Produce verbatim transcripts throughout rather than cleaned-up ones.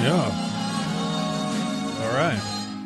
Yeah. All right.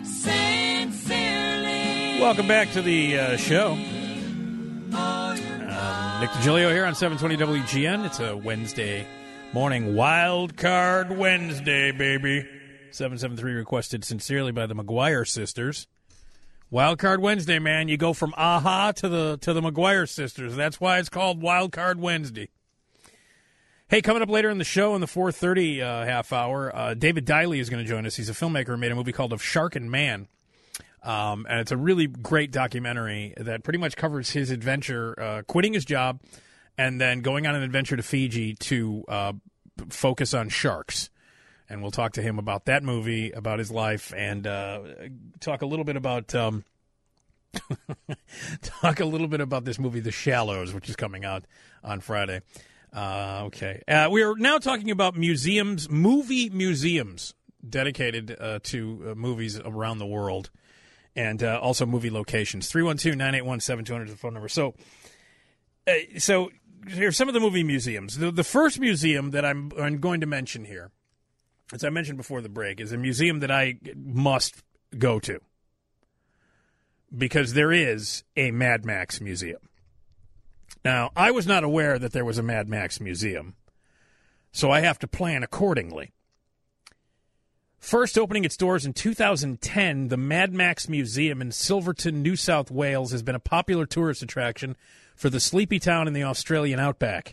Sincerely. Welcome back to the uh, show. Um, Nick DiGilio here on seven twenty W G N. It's a Wednesday morning. Wild Card Wednesday, baby. seven seven three requested sincerely by the McGuire sisters. Wild Card Wednesday, man. You go from AHA to the to the McGuire sisters. That's why it's called Wild Card Wednesday. Hey, coming up later in the show in the four thirty uh, half hour, uh, David Diley is going to join us. He's a filmmaker who made a movie called Of Shark and Man. Um, and it's a really great documentary that pretty much covers his adventure, uh, quitting his job and then going on an adventure to Fiji to uh, focus on sharks. And we'll talk to him about that movie, about his life, and uh, talk a little bit about um, talk a little bit about this movie, The Shallows, which is coming out on Friday. Uh, okay. Uh, we are now talking about museums, movie museums dedicated uh, to uh, movies around the world, and uh, also movie locations. three one two, nine eight one, seven two zero zero is the phone number. So, uh, so here's some of the movie museums. The, the first museum that I'm, I'm going to mention here, as I mentioned before the break, is a museum that I must go to because there is a Mad Max museum. Now, I was not aware that there was a Mad Max museum, so I have to plan accordingly. First opening its doors in two thousand ten, the Mad Max Museum in Silverton, New South Wales, has been a popular tourist attraction for the sleepy town in the Australian outback.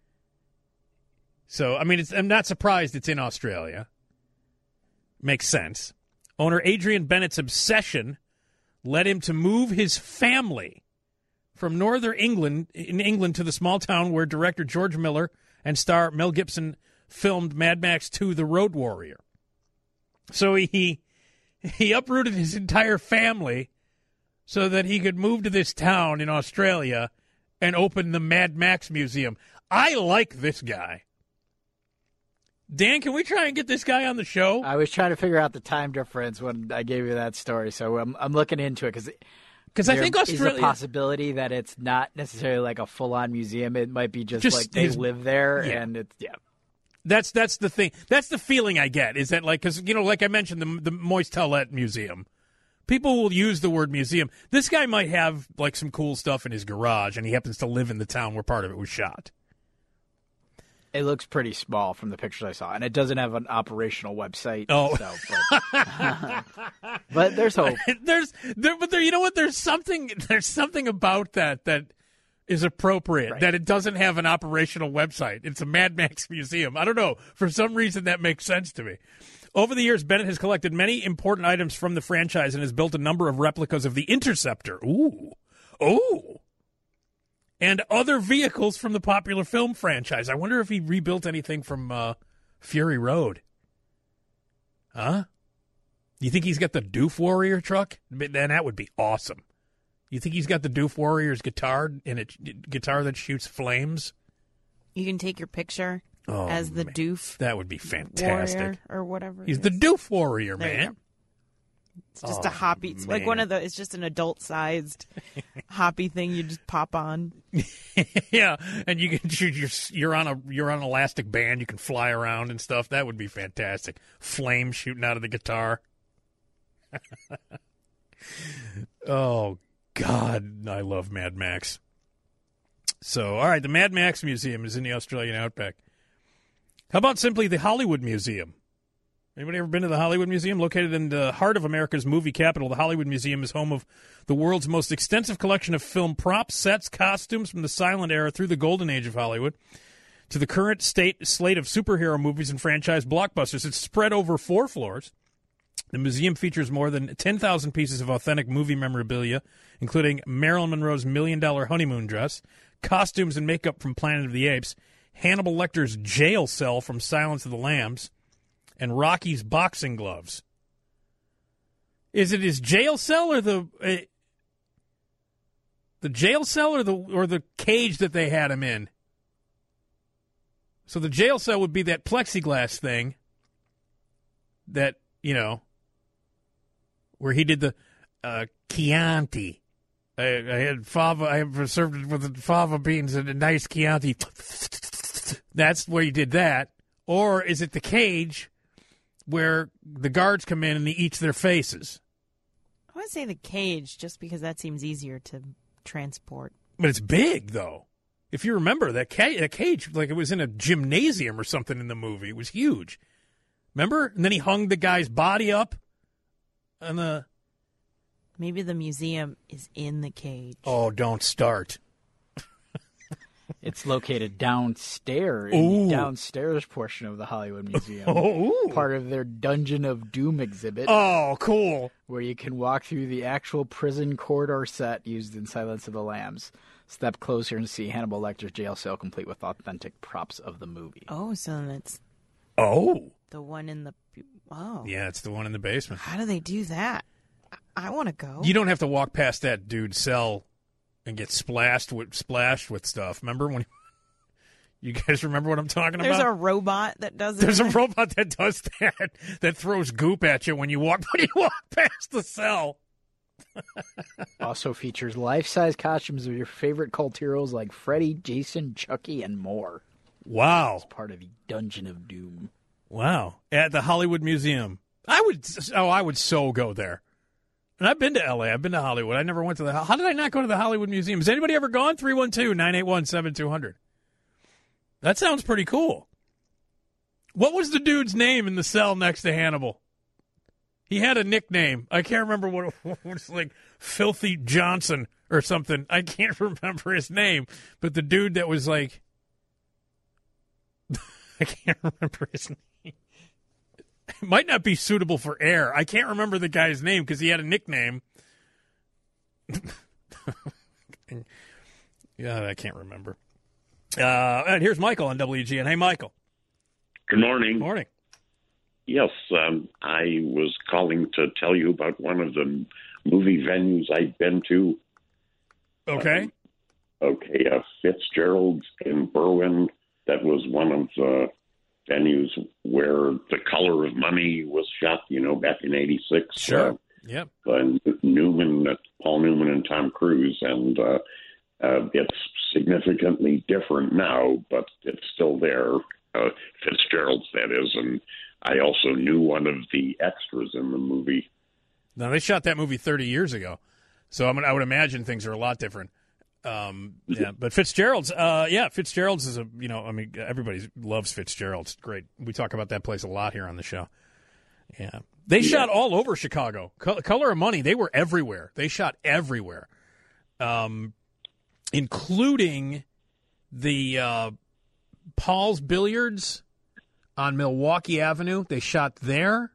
So, I mean, it's, I'm not surprised it's in Australia. Makes sense. Owner Adrian Bennett's obsession led him to move his family from northern England in England to the small town where director George Miller and star Mel Gibson filmed Mad Max two, The Road Warrior. So he he uprooted his entire family so that he could move to this town in Australia and open the Mad Max Museum. I like this guy. Dan, can we try and get this guy on the show? I was trying to figure out the time difference when I gave you that story, so I'm I'm looking into it because because I think Australia is a possibility that it's not necessarily like a full-on museum. It might be just, just like they his, live there, yeah. and it's yeah. That's that's the thing. That's the feeling I get is that like because you know like I mentioned the the Moist Tellette Museum. People will use the word museum. This guy might have like some cool stuff in his garage, and he happens to live in the town where part of it was shot. It looks pretty small from the pictures I saw, and it doesn't have an operational website. Oh, so, but, but there's hope. There's there, but there. You know what? There's something. There's something about that that is appropriate. Right. That it doesn't have an operational website. It's a Mad Max museum. I don't know. For some reason, that makes sense to me. Over the years, Bennett has collected many important items from the franchise and has built a number of replicas of the Interceptor. Ooh, ooh. And other vehicles from the popular film franchise. I wonder if he rebuilt anything from uh, Fury Road. Huh? You think he's got the Doof Warrior truck? Then that would be awesome. You think he's got the Doof Warrior's guitar in a guitar that shoots flames? You can take your picture oh, as the man. Doof. That would be fantastic. Warrior or whatever. He's the Doof Warrior, there man. It's just oh, a hoppy. It's man. like one of the. It's just an adult-sized hoppy thing you just pop on. Yeah, and you can shoot. You're you're on a you're on an elastic band. You can fly around and stuff. That would be fantastic. Flame shooting out of the guitar. Oh God, I love Mad Max. So, all right, the Mad Max Museum is in the Australian outback. How about simply the Hollywood Museum? Anybody ever been to the Hollywood Museum? Located in the heart of America's movie capital, the Hollywood Museum is home of the world's most extensive collection of film props, sets, costumes from the silent era through the golden age of Hollywood to the current state slate of superhero movies and franchise blockbusters. It's spread over four floors. The museum features more than ten thousand pieces of authentic movie memorabilia, including Marilyn Monroe's million-dollar honeymoon dress, costumes and makeup from Planet of the Apes, Hannibal Lecter's jail cell from Silence of the Lambs, and Rocky's boxing gloves. Is it his jail cell or the uh, the jail cell or the or the cage that they had him in? So the jail cell would be that plexiglass thing that, you know, where he did the uh, Chianti. I, I had fava. I have served it with the fava beans and a nice Chianti. That's where he did that. Or is it the cage where the guards come in and he eats their faces. I want to say the cage just because that seems easier to transport. But it's big, though. If you remember, that, ca- that cage, like it was in a gymnasium or something in the movie. It was huge. Remember? And then he hung the guy's body up on the... Maybe the museum is in the cage. Oh, don't start. It's located downstairs, in Ooh. the downstairs portion of the Hollywood Museum. Oh, Part of their Dungeon of Doom exhibit, oh, cool. where you can walk through the actual prison corridor set used in Silence of the Lambs. Step closer and see Hannibal Lecter's jail cell complete with authentic props of the movie. Oh, so then it's Oh. the one in the... Oh. Yeah, it's the one in the basement. How do they do that? I, I want to go. You don't have to walk past that dude's cell and get splashed with splashed with stuff. Remember when you guys remember what I'm talking There's about? a robot that does it. There's a robot that does that that throws goop at you when you walk when you walk past the cell. Also features life-size costumes of your favorite cult heroes like Freddy, Jason, Chucky, and more. Wow. It's part of the Dungeon of Doom. Wow. At the Hollywood Museum. I would oh, I would so go there. And I've been to L A. I've been to Hollywood. I never went to the How did I not go to the Hollywood Museum? Has anybody ever gone? three one two, nine eight one, seven two zero zero. That sounds pretty cool. What was the dude's name in the cell next to Hannibal? He had a nickname. I can't remember what it was, like Filthy Johnson or something. I can't remember his name. But the dude that was like, I can't remember his name. It might not be suitable for air. I can't remember the guy's name because he had a nickname. Yeah, I can't remember. Uh, and here's Michael on W G N. Hey, Michael. Good morning. Morning. Yes, um, I was calling to tell you about one of the movie venues I've been to. Okay. Um, okay, uh, Fitzgerald's in Berwyn. That was one of the venues where The Color of Money was shot, you know, back in eighty-six. Sure. Uh, Yep. uh, Newman, uh, Paul Newman and Tom Cruise, and uh, uh, it's significantly different now, but it's still there. Uh, Fitzgerald's, that is, and I also knew one of the extras in the movie. Now, they shot that movie thirty years ago, so I mean, I would imagine things are a lot different. Um, yeah, but Fitzgerald's, uh, yeah, Fitzgerald's is a, you know, I mean, everybody loves Fitzgerald's. Great. We talk about that place a lot here on the show. Yeah. They Yeah. shot all over Chicago. Co- Color of Money, they were everywhere. They shot everywhere, um, including the uh, Paul's Billiards on Milwaukee Avenue. They shot there.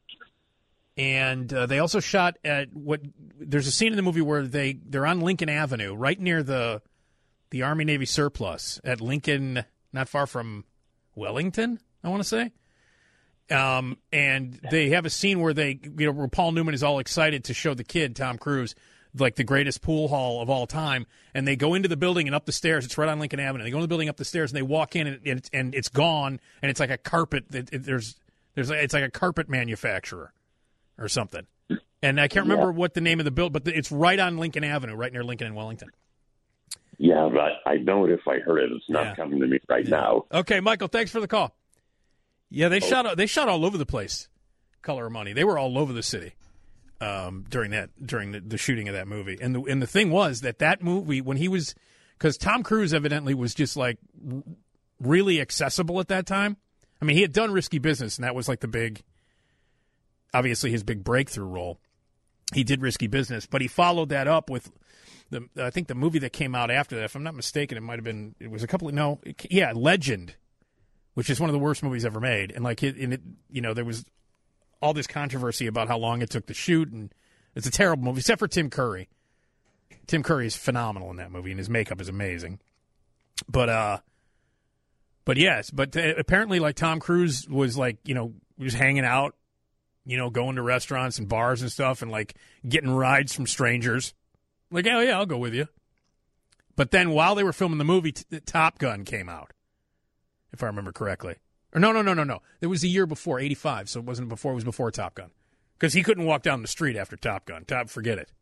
And uh, they also shot at what there's a scene in the movie where they, they're on Lincoln Avenue, right near the the Army Navy surplus at Lincoln, not far from Wellington, I want to say. Um, and they have a scene where they, you know, where Paul Newman is all excited to show the kid, Tom Cruise, like the greatest pool hall of all time. And they go into the building and up the stairs. It's right on Lincoln Avenue. They go in the building, up the stairs, and they walk in, and, and, it's, and it's gone. And it's like a carpet. It, it, there's, there's, it's like a carpet manufacturer or something. And I can't remember Yeah. what the name of the build, but it's right on Lincoln Avenue, right near Lincoln and Wellington. Yeah, but I know it if I heard it. It's not Yeah. coming to me right now. Okay, Michael, thanks for the call. Yeah, they shot they shot all over the place. Color of Money. They were all over the city um, during that during the, the shooting of that movie. And the and the thing was that that movie, when he was, because Tom Cruise evidently was just like r- really accessible at that time. I mean, he had done Risky Business, and that was like the big, obviously his big breakthrough role. He did Risky Business, but he followed that up with the I think the movie that came out after that. If I'm not mistaken, it might have been it was a couple of no, it, yeah, Legend, which is one of the worst movies ever made. And like it, and it, you know, there was all this controversy about how long it took to shoot, and it's a terrible movie, except for Tim Curry. Tim Curry is phenomenal in that movie, and his makeup is amazing. But uh, but yes, but uh, apparently, like Tom Cruise was like, you know, was hanging out, you know, going to restaurants and bars and stuff, and like getting rides from strangers. Like, oh yeah, I'll go with you. But then while they were filming the movie, t- Top Gun came out, if I remember correctly. Or no, no, no, no, no. It was the year before, eighty-five, so it wasn't before, it was before Top Gun. Because he couldn't walk down the street after Top Gun. Top, forget it.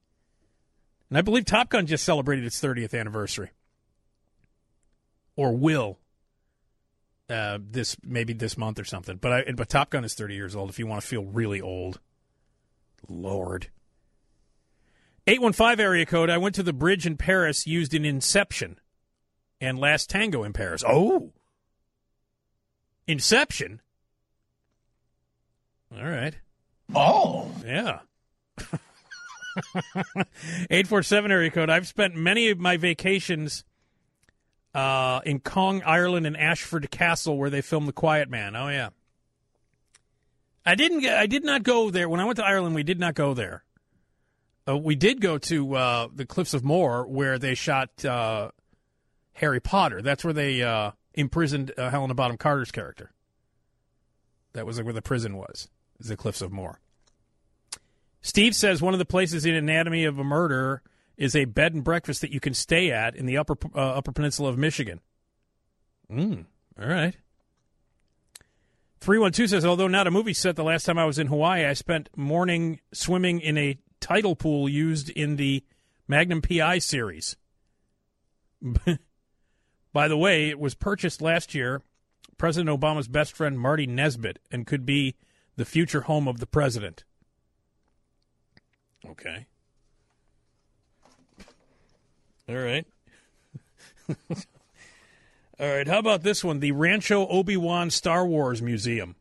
And I believe Top Gun just celebrated its thirtieth anniversary. Or will. uh, this maybe this month or something. But I, but Top Gun is thirty years old. If you want to feel really old, Lord. eight one five area code. I went to the bridge in Paris used in Inception and Last Tango in Paris. Oh, Inception. All right. Oh, yeah. eight four seven area code. I've spent many of my vacations uh, in Cong, Ireland, and Ashford Castle, where they filmed The Quiet Man. Oh yeah. I didn't. I did not go there when I went to Ireland. We did not go there. Uh, we did go to uh, the Cliffs of Moher, where they shot uh, Harry Potter. That's where they uh, imprisoned uh, Helena Bonham Carter's character. That was where the prison was. Is the Cliffs of Moher. Steve says one of the places in Anatomy of a Murder is a bed and breakfast that you can stay at in the upper uh, Upper Peninsula of Michigan. Mm, all right. three one two says, although not a movie set, the last time I was in Hawaii, I spent morning swimming in a tidal pool used in the Magnum P I series. By the way, it was purchased last year. President Obama's best friend, Marty Nesbitt, and could be the future home of the president. Okay. All right. All right, how about this one? The Rancho Obi-Wan Star Wars Museum.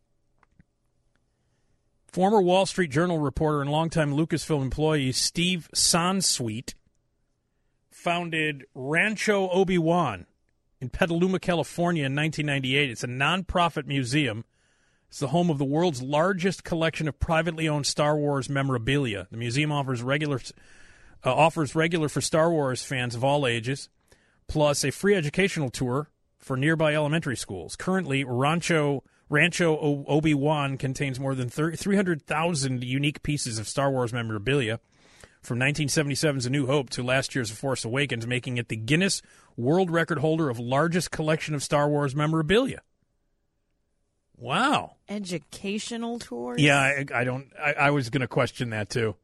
Former Wall Street Journal reporter and longtime Lucasfilm employee Steve Sansweet founded Rancho Obi-Wan in Petaluma, California in nineteen ninety-eight. It's a nonprofit museum. It's the home of the world's largest collection of privately owned Star Wars memorabilia. The museum offers regular uh, offers regular for Star Wars fans of all ages, plus a free educational tour for nearby elementary schools. Currently, Rancho Rancho o- Obi-Wan contains more than three hundred thousand unique pieces of Star Wars memorabilia, from nineteen seventy-seven's A New Hope to last year's A Force Awakens, making it the Guinness World Record holder of largest collection of Star Wars memorabilia. Wow. Educational tours? Yeah, I, I don't. I, I was going to question that too.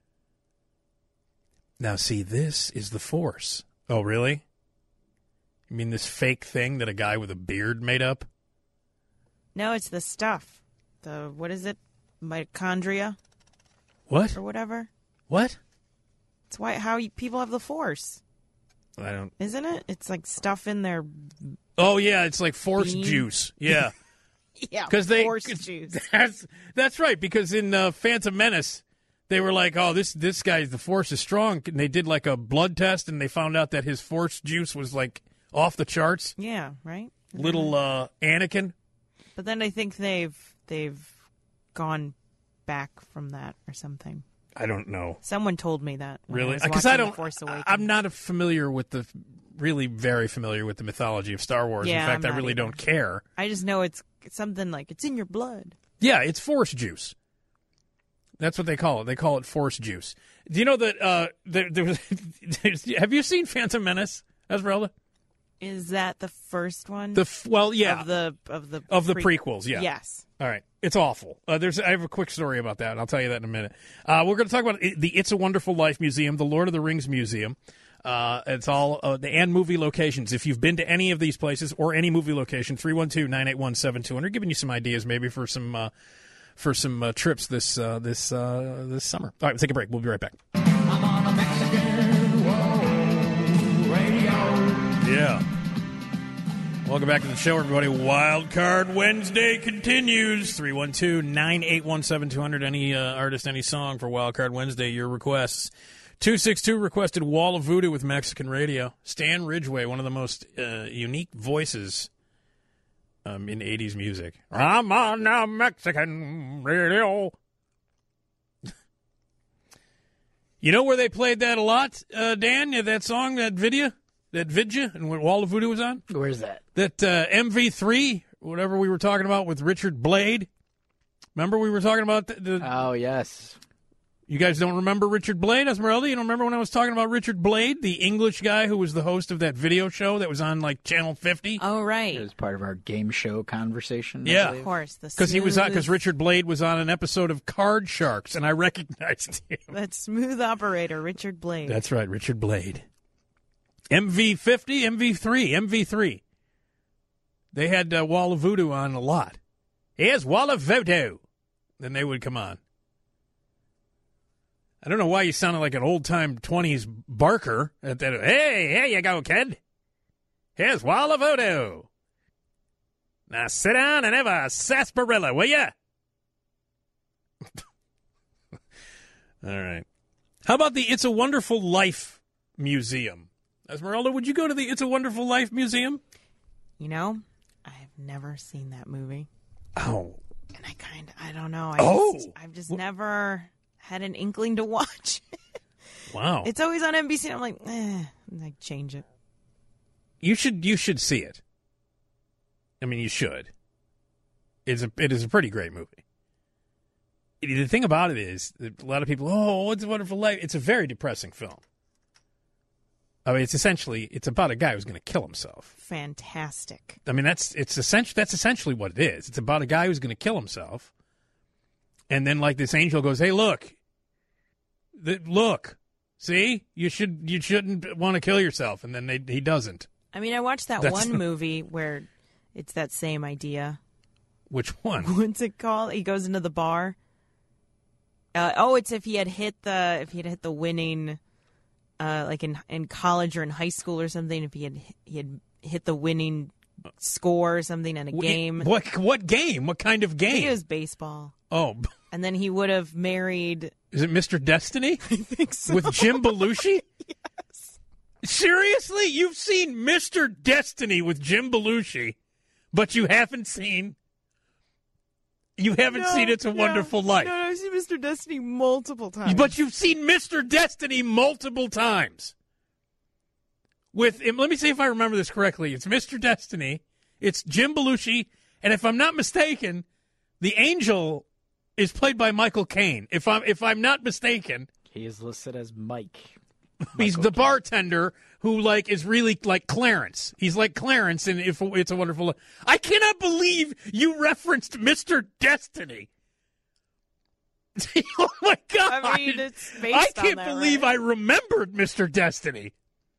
Now, see, this is the Force. Oh, really? You mean this fake thing that a guy with a beard made up? No, it's the stuff. The, what is it? Mitochondria? What? Or whatever? What? It's why how you, people have the Force. I don't. Isn't it? It's like stuff in their. Oh, yeah, it's like Force bean. juice. Yeah. Yeah, Because they, Force juice. That's that's right. Because in uh, Phantom Menace, they were like, "Oh, this this guy's the Force is strong," and they did like a blood test, and they found out that his Force juice was like off the charts. Yeah, right. Little uh, Anakin. But then I think they've they've gone back from that or something. I don't know. Someone told me that. when Really? I was Because watching I The don't. Force Awakens. I'm not familiar with the really very familiar with the mythology of Star Wars. Yeah, in fact, I'm I not really either. don't care. I just know it's something like it's in your blood. Yeah, it's Force juice. That's what they call it. They call it Force juice. Do you know that uh, there, there was? Have you seen Phantom Menace, Esmeralda? Is that the first one? The f- well, yeah, of the of the of the pre- prequels. Yeah. Yes. All right, it's awful. Uh, there's, I have a quick story about that, and I'll tell you that in a minute. Uh, we're going to talk about the It's a Wonderful Life Museum, the Lord of the Rings Museum. Uh, it's all uh, the and movie locations. If you've been to any of these places or any movie location, three one two, nine eight one, seven two zero zero, giving you some ideas maybe for some uh, for some uh, trips this uh, this uh, this summer. All right, we'll take a break. We'll be right back. I'm on a Mexican whoa, radio. Yeah. Welcome back to the show, everybody. Wild Card Wednesday continues. three one two, nine eight one, seven two zero zero. Any uh, artist, any song for Wild Card Wednesday, your requests. two six two requested Wall of Voodoo with Mexican Radio. Stan Ridgway, one of the most uh, unique voices um, in eighties music. I'm on a Mexican radio. You know where they played that a lot, uh, Dan? Yeah, that song, that video? That Vidya and when Wall of Voodoo was on? Where's that? That uh, M V three, whatever we were talking about with Richard Blade. Remember we were talking about the, the Oh, yes. You guys don't remember Richard Blade, Esmeralda? You don't remember when I was talking about Richard Blade, the English guy who was the host of that video show that was on like Channel fifty? Oh, It right. was part of our game show conversation. I Yeah. believe. Of course. Because he was on, because smooth- Richard Blade was on an episode of Card Sharks, and I recognized him. That smooth operator, Richard Blade. That's right, Richard Blade. M V fifty, M V three, M V three. They had uh, Wall of Voodoo on a lot. Here's Wall of Voodoo. Then they would come on. I don't know why you sounded like an old-time twenties barker at that. Hey, here you go, kid. Here's Wall of Voodoo. Now sit down and have a sarsaparilla, will ya? All right. How about the It's a Wonderful Life Museum? Esmeralda, would you go to the It's a Wonderful Life Museum? You know, I've never seen that movie. Oh. And I kind of, I don't know. I Oh. just, I've just never had an inkling to watch. Wow. It's always on N B C, and I'm like, eh, and I change it. You should you should see it. I mean, you should. It's a it is a pretty great movie. The thing about it is that a lot of people, oh, It's a Wonderful Life. It's a very depressing film. I mean, it's essentially it's about a guy who's going to kill himself. Fantastic. I mean, that's it's essentially that's essentially what it is. It's about a guy who's going to kill himself, and then like this angel goes, "Hey, look, the, look, see, you should you shouldn't want to kill yourself," and then they, he doesn't. I mean, I watched that That's one the- movie where it's that same idea. Which one? What's it called? He goes into the bar. Uh, oh, it's if he had hit the if he had hit the winning, uh, like in in college or in high school or something. If he had he had hit the winning score or something in a game. What what game? What kind of I game? think it was baseball. Oh, And then he would have married. is it Mister Destiny I think so. with Jim Belushi? Yes. Seriously, you've seen Mister Destiny with Jim Belushi, but you haven't seen. You haven't No, seen It's a no, Wonderful Life. No, no, I've seen Mister Destiny multiple times. But you've seen Mister Destiny multiple times. With let me see if I remember this correctly. It's Mister Destiny, it's Jim Belushi, and if I'm not mistaken, the angel is played by Michael Caine. If I'm if I'm not mistaken, He is listed as Mike. he's Michael the Caine. bartender who like is really like Clarence. He's like Clarence in If It's a Wonderful Life. I cannot believe you referenced Mister Destiny. Oh my God! I mean, it's based I on can't that, believe right? I remembered Mister Destiny.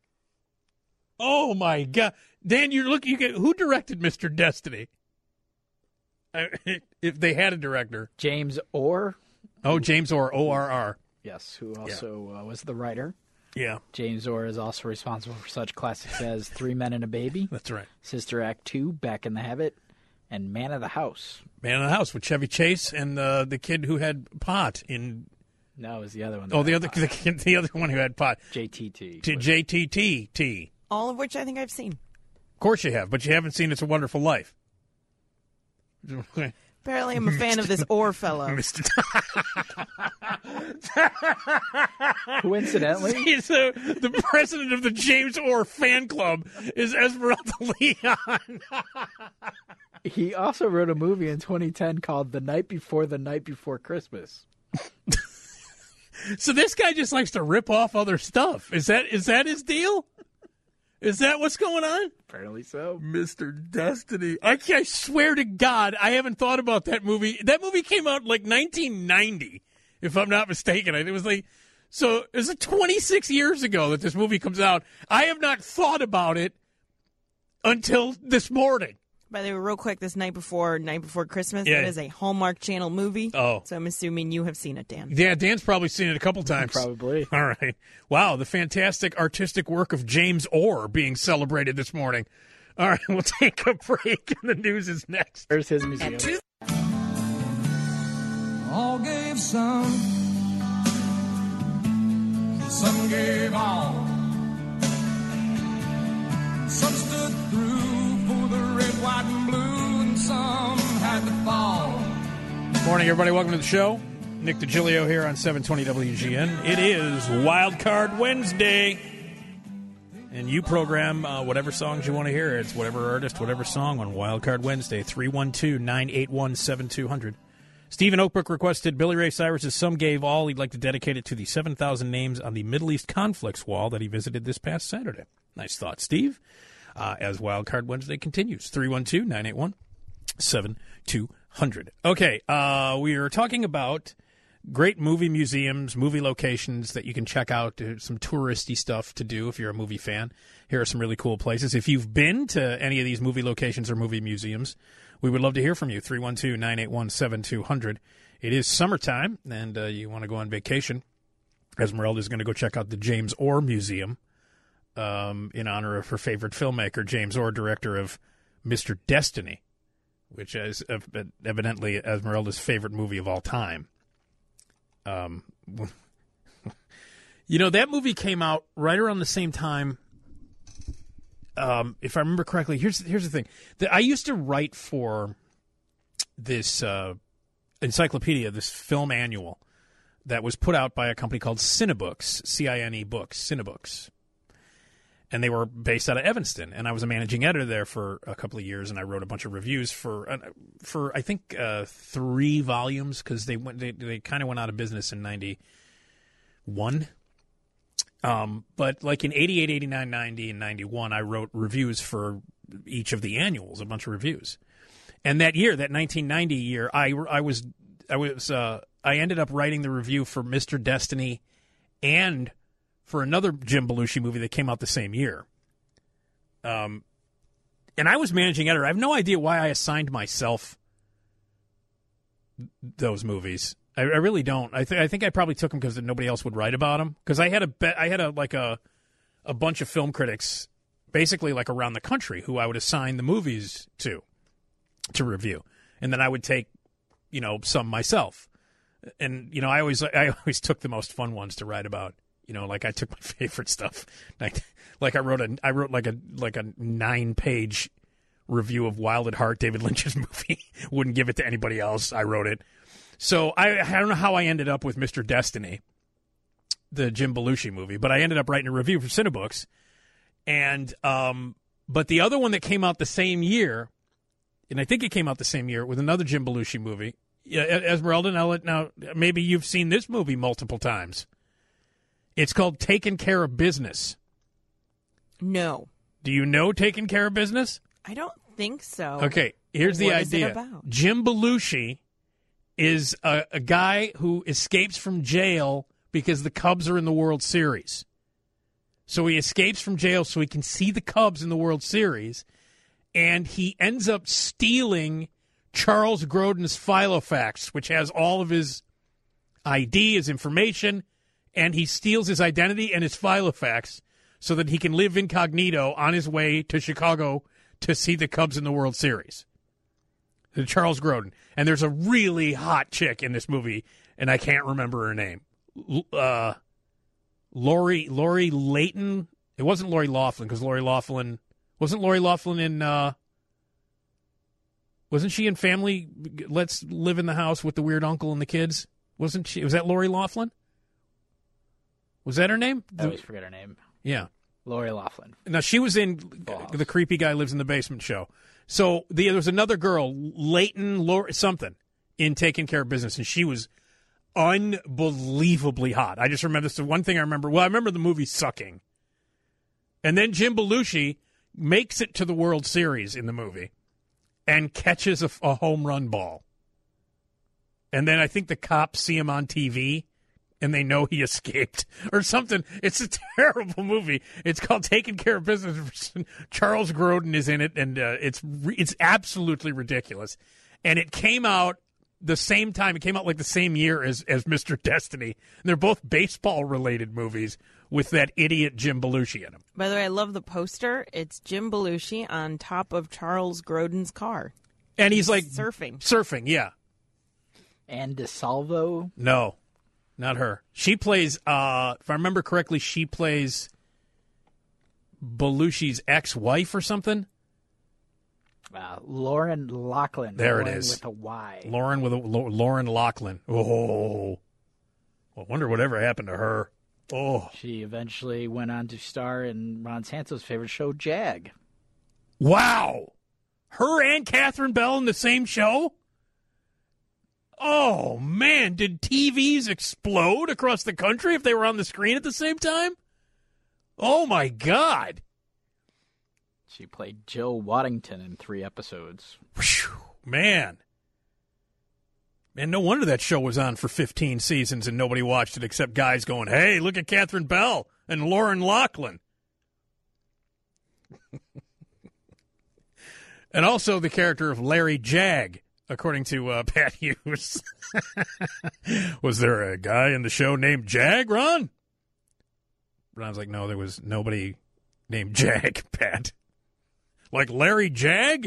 Oh my God, Dan! You're looking. You get who directed Mister Destiny? Uh, if they had a director, James Orr. oh James Orr, O R R. Yes, who also uh, was the writer. Yeah, James Orr is also responsible for such classics as Three Men and a Baby, that's right. Sister Act two, Back in the Habit, and Man of the House. Man of the House with Chevy Chase and uh, the kid who had pot in. No, it was the other one. Oh, the that- other the, kid, the other one who had pot. J T T. T- J T T T. All of which I think I've seen. Of course you have, but you haven't seen It's a Wonderful Life. Apparently, I'm a fan of this Orr fellow. Mister Coincidentally, He's the, the president of the James Orr fan club is Esmeralda Leon. he also wrote a movie in twenty ten called The Night Before the Night Before Christmas. So this guy just likes to rip off other stuff. Is that is that his deal? Is that what's going on? Apparently so. Mister Destiny. I, I swear to God, I haven't thought about that movie. That movie came out like nineteen ninety, if I'm not mistaken. It was like, so it was like twenty-six years ago that this movie comes out. I have not thought about it until this morning. By the way, real quick, this Night Before Night Before Christmas, Yeah. that is a Hallmark Channel movie. Oh. So I'm assuming you have seen it, Dan. Yeah, Dan's probably seen it a couple times. Probably. All right. Wow, the fantastic artistic work of James Orr being celebrated this morning. All right, we'll take a break, and the news is next. There's his museum. All gave some, some gave all. Some stood through for the red, white, and blue, and some had to fall. Morning, everybody. Welcome to the show. Nick DiGilio here on seven twenty W G N. It is Wild Card Wednesday, and you program uh, whatever songs you want to hear. It's whatever artist, whatever song on Wild Card Wednesday. three one two, nine eight one, seven two zero zero. Stephen Oakbrook requested Billy Ray Cyrus's Some Gave All. He'd like to dedicate it to the seven thousand names on the Middle East conflicts wall that he visited this past Saturday. Nice thought, Steve. Uh, as Wild Card Wednesday continues, three one two, nine eight one, seven two zero zero. Okay, uh, we are talking about great movie museums, movie locations that you can check out, uh, some touristy stuff to do if you're a movie fan. Here are some really cool places. If you've been to any of these movie locations or movie museums, we would love to hear from you. three one two, nine eight one, seven two zero zero. It is summertime, and uh, you want to go on vacation. Esmeralda is going to go check out the James Orr Museum um, in honor of her favorite filmmaker, James Orr, director of Mister Destiny, which is evidently Esmeralda's favorite movie of all time. Um, you know, that movie came out right around the same time. Um, if I remember correctly, here's here's the thing. The, I used to write for this uh, encyclopedia, this film annual that was put out by a company called Cinebooks, C I N E Books, Cinebooks. And they were based out of Evanston, and I was a managing editor there for a couple of years, and I wrote a bunch of reviews for, uh, for I think, uh, three volumes, because they went, they, they kind of went out of business in ninety-one. Um, but like in eighty-eight, eighty-nine, ninety, and ninety-one, I wrote reviews for each of the annuals, a bunch of reviews. And that year, that nineteen ninety year, I, I was, I was, uh, I ended up writing the review for Mister Destiny and for another Jim Belushi movie that came out the same year. Um, and I was managing editor. I have no idea why I assigned myself those movies. I, I really don't. I, th- I think I probably took them because nobody else would write about them. Because I had a be- I had a like a a bunch of film critics, basically like around the country, who I would assign the movies to to review, and then I would take, you know, some myself. And you know, I always I always took the most fun ones to write about. You know, like I took my favorite stuff. Like, like I wrote a, I wrote like a, like a nine-page review of Wild at Heart, David Lynch's movie. Wouldn't give it to anybody else. I wrote it. So I, I don't know how I ended up with Mister Destiny, the Jim Belushi movie, but I ended up writing a review for Cinebooks. And, um, but the other one that came out the same year, and I think it came out the same year with another Jim Belushi movie. Yeah, Esmeralda, now, now maybe you've seen this movie multiple times. It's called Taking Care of Business. No. Do you know Taking Care of Business? I don't think so. Okay, here's the What is it idea. about? Jim Belushi is a, a guy who escapes from jail because the Cubs are in the World Series. So he escapes from jail so he can see the Cubs in the World Series, and he ends up stealing Charles Grodin's Filofax, which has all of his I D, his information, and he steals his identity and his Filofax so that he can live incognito on his way to Chicago to see the Cubs in the World Series. Charles Grodin. And there's a really hot chick in this movie, and I can't remember her name. Uh, Lori Lori Layton. It wasn't Lori Loughlin, because Lori Loughlin... Wasn't Lori Loughlin in... Uh, wasn't she in Family... Let's Live in the House with the Weird Uncle and the Kids? Wasn't she... Was that Lori Loughlin? Was that her name? I always forget her name. Yeah. Lori Loughlin. Now, she was in The Creepy Guy Lives in the Basement show. So the, there was another girl, Leighton Lori, something, in Taking Care of Business, and she was unbelievably hot. I just remember this. The one thing I remember, well, I remember the movie sucking. And then Jim Belushi makes it to the World Series in the movie and catches a, a home run ball. And then I think the cops see him on T V, and they know he escaped or something. It's a terrible movie. It's called Taking Care of Business. Charles Grodin is in it, and uh, it's it's absolutely ridiculous. And it came out the same time. It came out like the same year as, as Mister Destiny. And they're both baseball-related movies with that idiot Jim Belushi in them. By the way, I love the poster. It's Jim Belushi on top of Charles Grodin's car. And he's like... Surfing. Surfing, yeah. And DeSalvo? No. Not her. She plays, uh, if I remember correctly, she plays Belushi's ex-wife or something. Uh, Lauren Loughlin. There it Lauren is. With a Y. Lauren with a, Lauren Loughlin. Oh. I wonder whatever happened to her. Oh. She eventually went on to star in Ron Santo's favorite show, Jag. Wow. Her and Catherine Bell in the same show? Oh, man, did T Vs explode across the country if they were on the screen at the same time? Oh, my God. She played Jill Waddington in three episodes. Whew, man. And no wonder that show was on for fifteen seasons and nobody watched it except guys going, hey, look at Catherine Bell and Lauren Lachlan. And also the character of Larry Jag, according to uh, Pat Hughes. Was there a guy in the show named Jag, Ron? Ron's like, no, there was nobody named Jag, Pat. Like Larry Jag?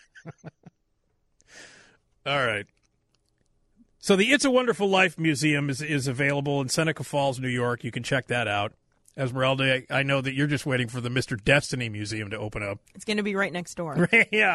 All right. So the It's a Wonderful Life Museum is is available in Seneca Falls, New York. You can check that out. Esmeralda, I, I know that you're just waiting for the Mister Destiny Museum to open up. It's going to be right next door. Yeah.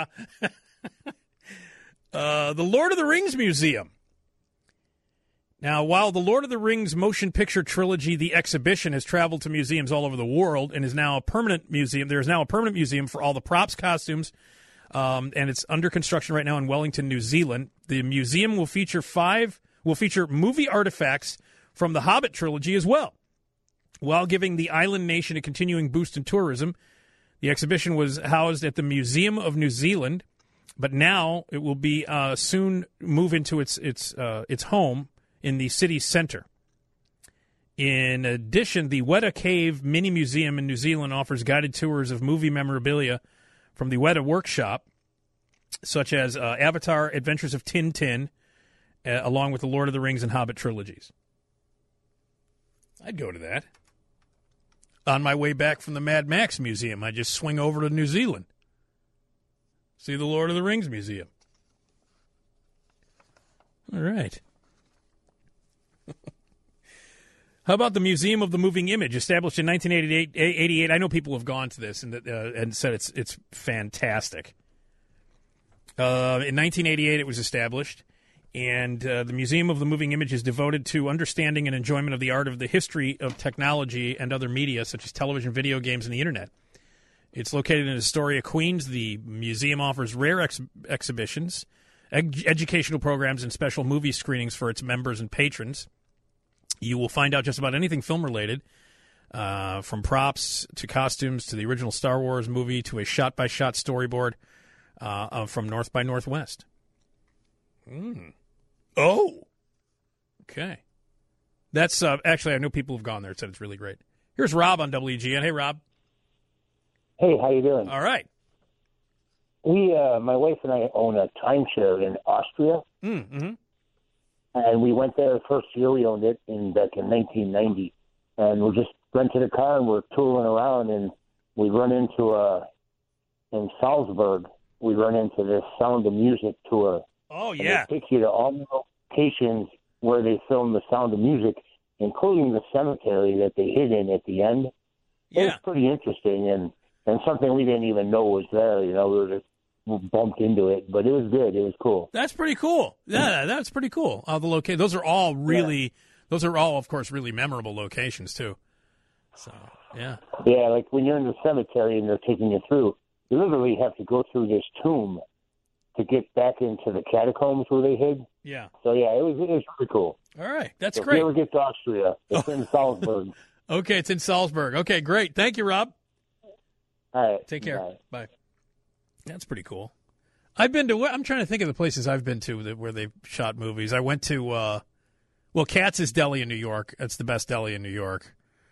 uh, the Lord of the Rings Museum. Now, while the Lord of the Rings motion picture trilogy, The Exhibition, has traveled to museums all over the world and is now a permanent museum, there is now a permanent museum for all the props, costumes, um, and it's under construction right now in Wellington, New Zealand. The museum will feature five, will feature movie artifacts from the Hobbit trilogy as well. While giving the island nation a continuing boost in tourism, the exhibition was housed at the Museum of New Zealand, but now it will be uh, soon move into its its uh, its home in the city center. In addition, the Weta Cave Mini Museum in New Zealand offers guided tours of movie memorabilia from the Weta Workshop, such as uh, Avatar, Adventures of Tintin, uh, along with the Lord of the Rings and Hobbit trilogies. I'd go to that. On my way back from the Mad Max Museum, I just swing over to New Zealand. See the Lord of the Rings Museum. All right. How about the Museum of the Moving Image, established in nineteen eighty-eight? I know people have gone to this and uh, and said it's it's fantastic. Uh, in nineteen eighty-eight, it was established, and uh, the Museum of the Moving Image is devoted to understanding and enjoyment of the art of the history of technology and other media, such as television, video games, and the Internet. It's located in Astoria, Queens. The museum offers rare ex- exhibitions, ed- educational programs, and special movie screenings for its members and patrons. You will find out just about anything film-related, uh, from props to costumes to the original Star Wars movie to a shot-by-shot storyboard uh, uh, from North by Northwest. Mm. Oh, okay. That's uh, actually, I know people who've gone there and said it's really great. Here's Rob on W G N. Hey, Rob. Hey, how you doing? All right. We, uh, my wife and I own a timeshare in Austria, Mm-hmm. and we went there the first year we owned it in back in nineteen ninety, and we just rented a car and we're touring around, and we run into a in Salzburg. We run into this Sound of Music tour. Oh, And yeah. they take you to all the locations where they filmed the Sound of Music, including the cemetery that they hid in at the end. It Yeah. was pretty interesting and, and something we didn't even know was there. You know, we were just we bumped into it, but it was good. It was cool. That's pretty cool. Yeah, that's pretty cool. Uh, the loca- Those are all really, yeah. those are all, of course, really memorable locations, too. So, yeah. Yeah, like when you're in the cemetery and they're taking you through, you literally have to go through this tomb to get back into the catacombs where they hid. Yeah. So, yeah, it was it was pretty cool. All right. That's so great. If you ever get to Austria, it's in Salzburg. Okay, it's in Salzburg. Okay, great. Thank you, Rob. All right. Take care. Bye. Bye. That's pretty cool. I've been to, I'm trying to think of the places I've been to that, where they've shot movies. I went to, uh, well, Katz's Deli in New York. That's the best deli in New York.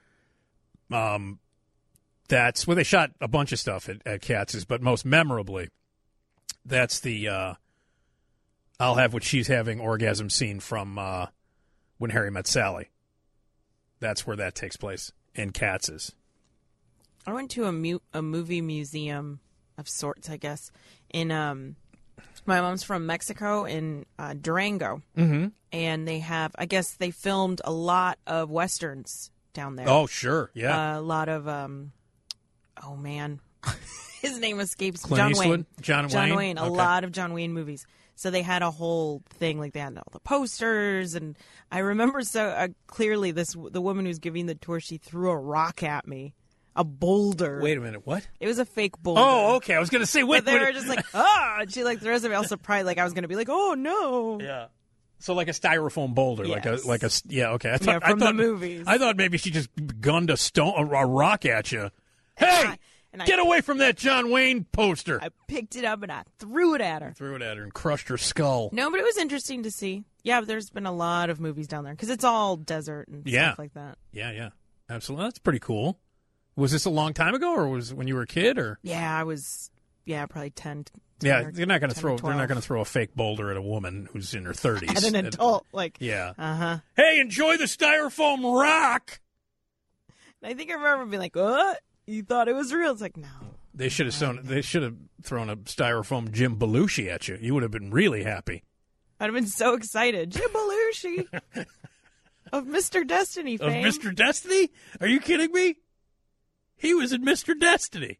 Um, that's where they shot a bunch of stuff at, at Katz's, but most memorably, that's the uh, I'll Have What She's Having orgasm scene from uh, When Harry Met Sally. That's where that takes place, in Katz's. I went to a, mu- a movie museum of sorts, I guess, in um, my mom's from Mexico, in uh, Durango, Mm-hmm. and they have, I guess, they filmed a lot of westerns down there. Oh, sure, yeah. Uh, a lot of, um, oh man, his name escapes. Clint John Eastwood? Wayne. John John Wayne? Wayne. A Okay. lot of John Wayne movies. So they had a whole thing like they had all the posters, and I remember so uh, clearly this the woman who's giving the tour. She threw a rock at me, a boulder. Wait a minute, what? It was a fake boulder. Oh, okay. I was going to say, wait. But they wait. were just like, ah! And she like throws it. I was surprised. Like I was going to be like, oh no. Yeah. So like a styrofoam boulder, like a Yes. like a yeah. Okay, I thought Yeah, from I thought, the movies. I thought maybe she just gunned a stone, a, a rock at you. Hey, And I, Get away from that John Wayne poster. I picked it up and I threw it at her. Threw it at her and crushed her skull. No, but it was interesting to see. Yeah, there's been a lot of movies down there because it's all desert and Yeah. stuff like that. Yeah, yeah. Absolutely. That's pretty cool. Was this a long time ago, or was it when you were a kid, or? Yeah, I was, yeah, probably ten. ten Yeah, or they're not going to ten throw. or They're not twelve. going to throw a fake boulder at a woman who's in her thirties. At an adult. Like, Yeah. uh huh. Hey, enjoy the styrofoam rock. I think I remember being like, what? You thought it was real? It's like, no. They should have thrown. They should have thrown a styrofoam Jim Belushi at you. You would have been really happy. I'd have been so excited. Jim Belushi of Mister Destiny Of fame. Mister Destiny? Are you kidding me? He was in Mister Destiny.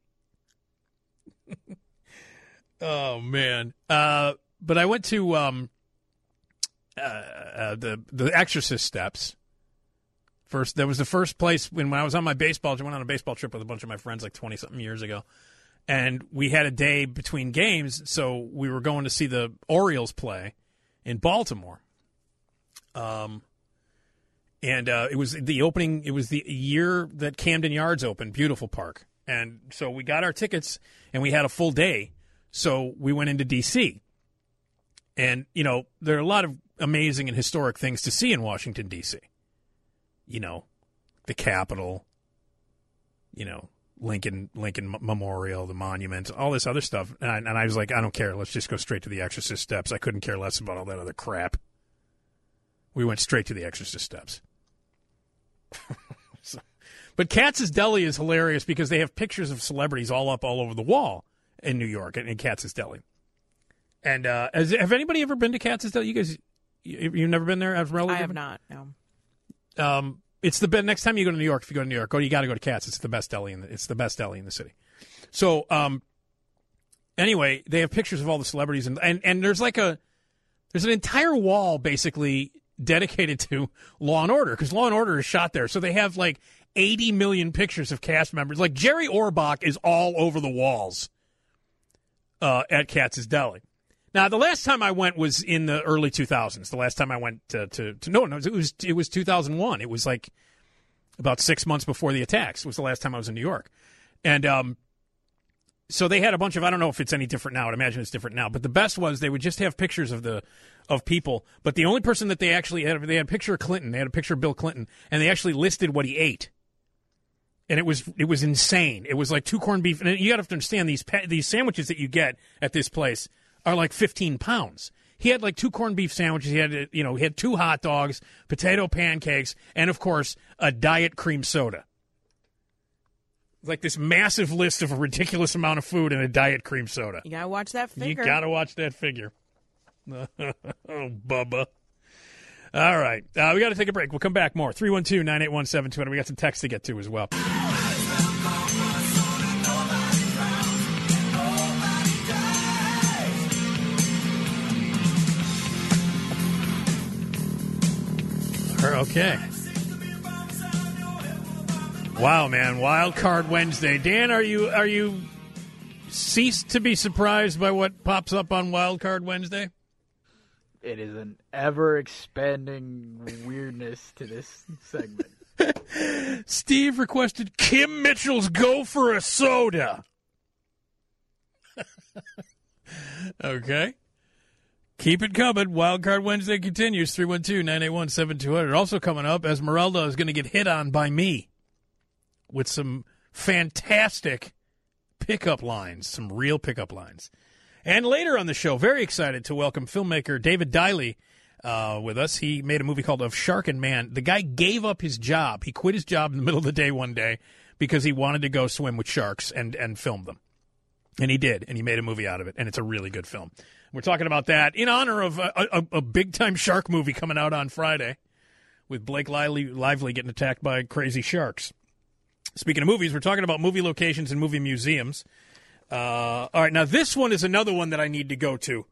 Oh man! Uh, but I went to um, uh, uh, the the Exorcist steps. First, that was the first place when, when I was on my baseball. I went on a baseball trip with a bunch of my friends like twenty something years ago, and we had a day between games, so we were going to see the Orioles play in Baltimore. Um, and uh, it was the opening. It was the year that Camden Yards opened, beautiful park, and so we got our tickets and we had a full day. So we went into D C, and you know there are a lot of amazing and historic things to see in Washington D C. You know, the Capitol, you know, Lincoln Lincoln Memorial, the monument, all this other stuff. And I, and I was like, I don't care. Let's just go straight to the Exorcist steps. I couldn't care less about all that other crap. We went straight to the Exorcist steps. so, but Katz's Deli is hilarious because they have pictures of celebrities all up all over the wall in New York in Katz's Deli. And uh, has, have anybody ever been to Katz's Deli? You guys, you, you've never been there? Have I have not, no. Um, it's the best. Next time you go to New York, if you go to New York, go. You got to go to Katz. It's the best deli in the. It's the best deli in the city. So, um, anyway, they have pictures of all the celebrities, and and, and there's like a there's an entire wall basically dedicated to Law and Order because Law and Order is shot there. So they have like eighty million pictures of cast members. Like Jerry Orbach is all over the walls uh, at Katz's Deli. Now, the last time I went was in the early two thousands. The last time I went to, to, to no, no, it was it was two thousand one. It was like about six months before the attacks. It was the last time I was in New York. And um, so they had a bunch of, I don't know if it's any different now. I'd imagine it's different now. But the best was they would just have pictures of the of people. But the only person that they actually had, they had a picture of Clinton. They had a picture of Bill Clinton. And they actually listed what he ate. And it was it was insane. It was like two corned beef. And you got to understand, these these sandwiches that you get at this place are like fifteen pounds. He had like two corned beef sandwiches. He had, you know, he had two hot dogs, potato pancakes, and of course a diet cream soda. Like this massive list of a ridiculous amount of food and a diet cream soda. You gotta watch that figure. You gotta watch that figure. Oh, Bubba. All right, uh, we got to take a break. We'll come back more. three one two, nine eight one, seven two zero. We got some text to get to as well. Okay. Wow, man! Wild Card Wednesday. Dan, are you are you ceased to be surprised by what pops up on Wild Card Wednesday? It is an ever-expanding weirdness to this segment. Steve requested Kim Mitchell's "Go for a Soda." Okay. Keep it coming. Wild Card Wednesday continues. three one two, nine eight one, seven two zero zero. Also coming up, Esmeralda is going to get hit on by me with some fantastic pickup lines, some real pickup lines. And later on the show, very excited to welcome filmmaker David Diley uh, with us. He made a movie called Of Shark and Man. The guy gave up his job. He quit his job in the middle of the day one day because he wanted to go swim with sharks and, and film them. And he did, and he made a movie out of it, and it's a really good film. We're talking about that in honor of a, a, a big-time shark movie coming out on Friday with Blake Lively, Lively getting attacked by crazy sharks. Speaking of movies, we're talking about movie locations and movie museums. Uh, all right, now this one is another one that I need to go to.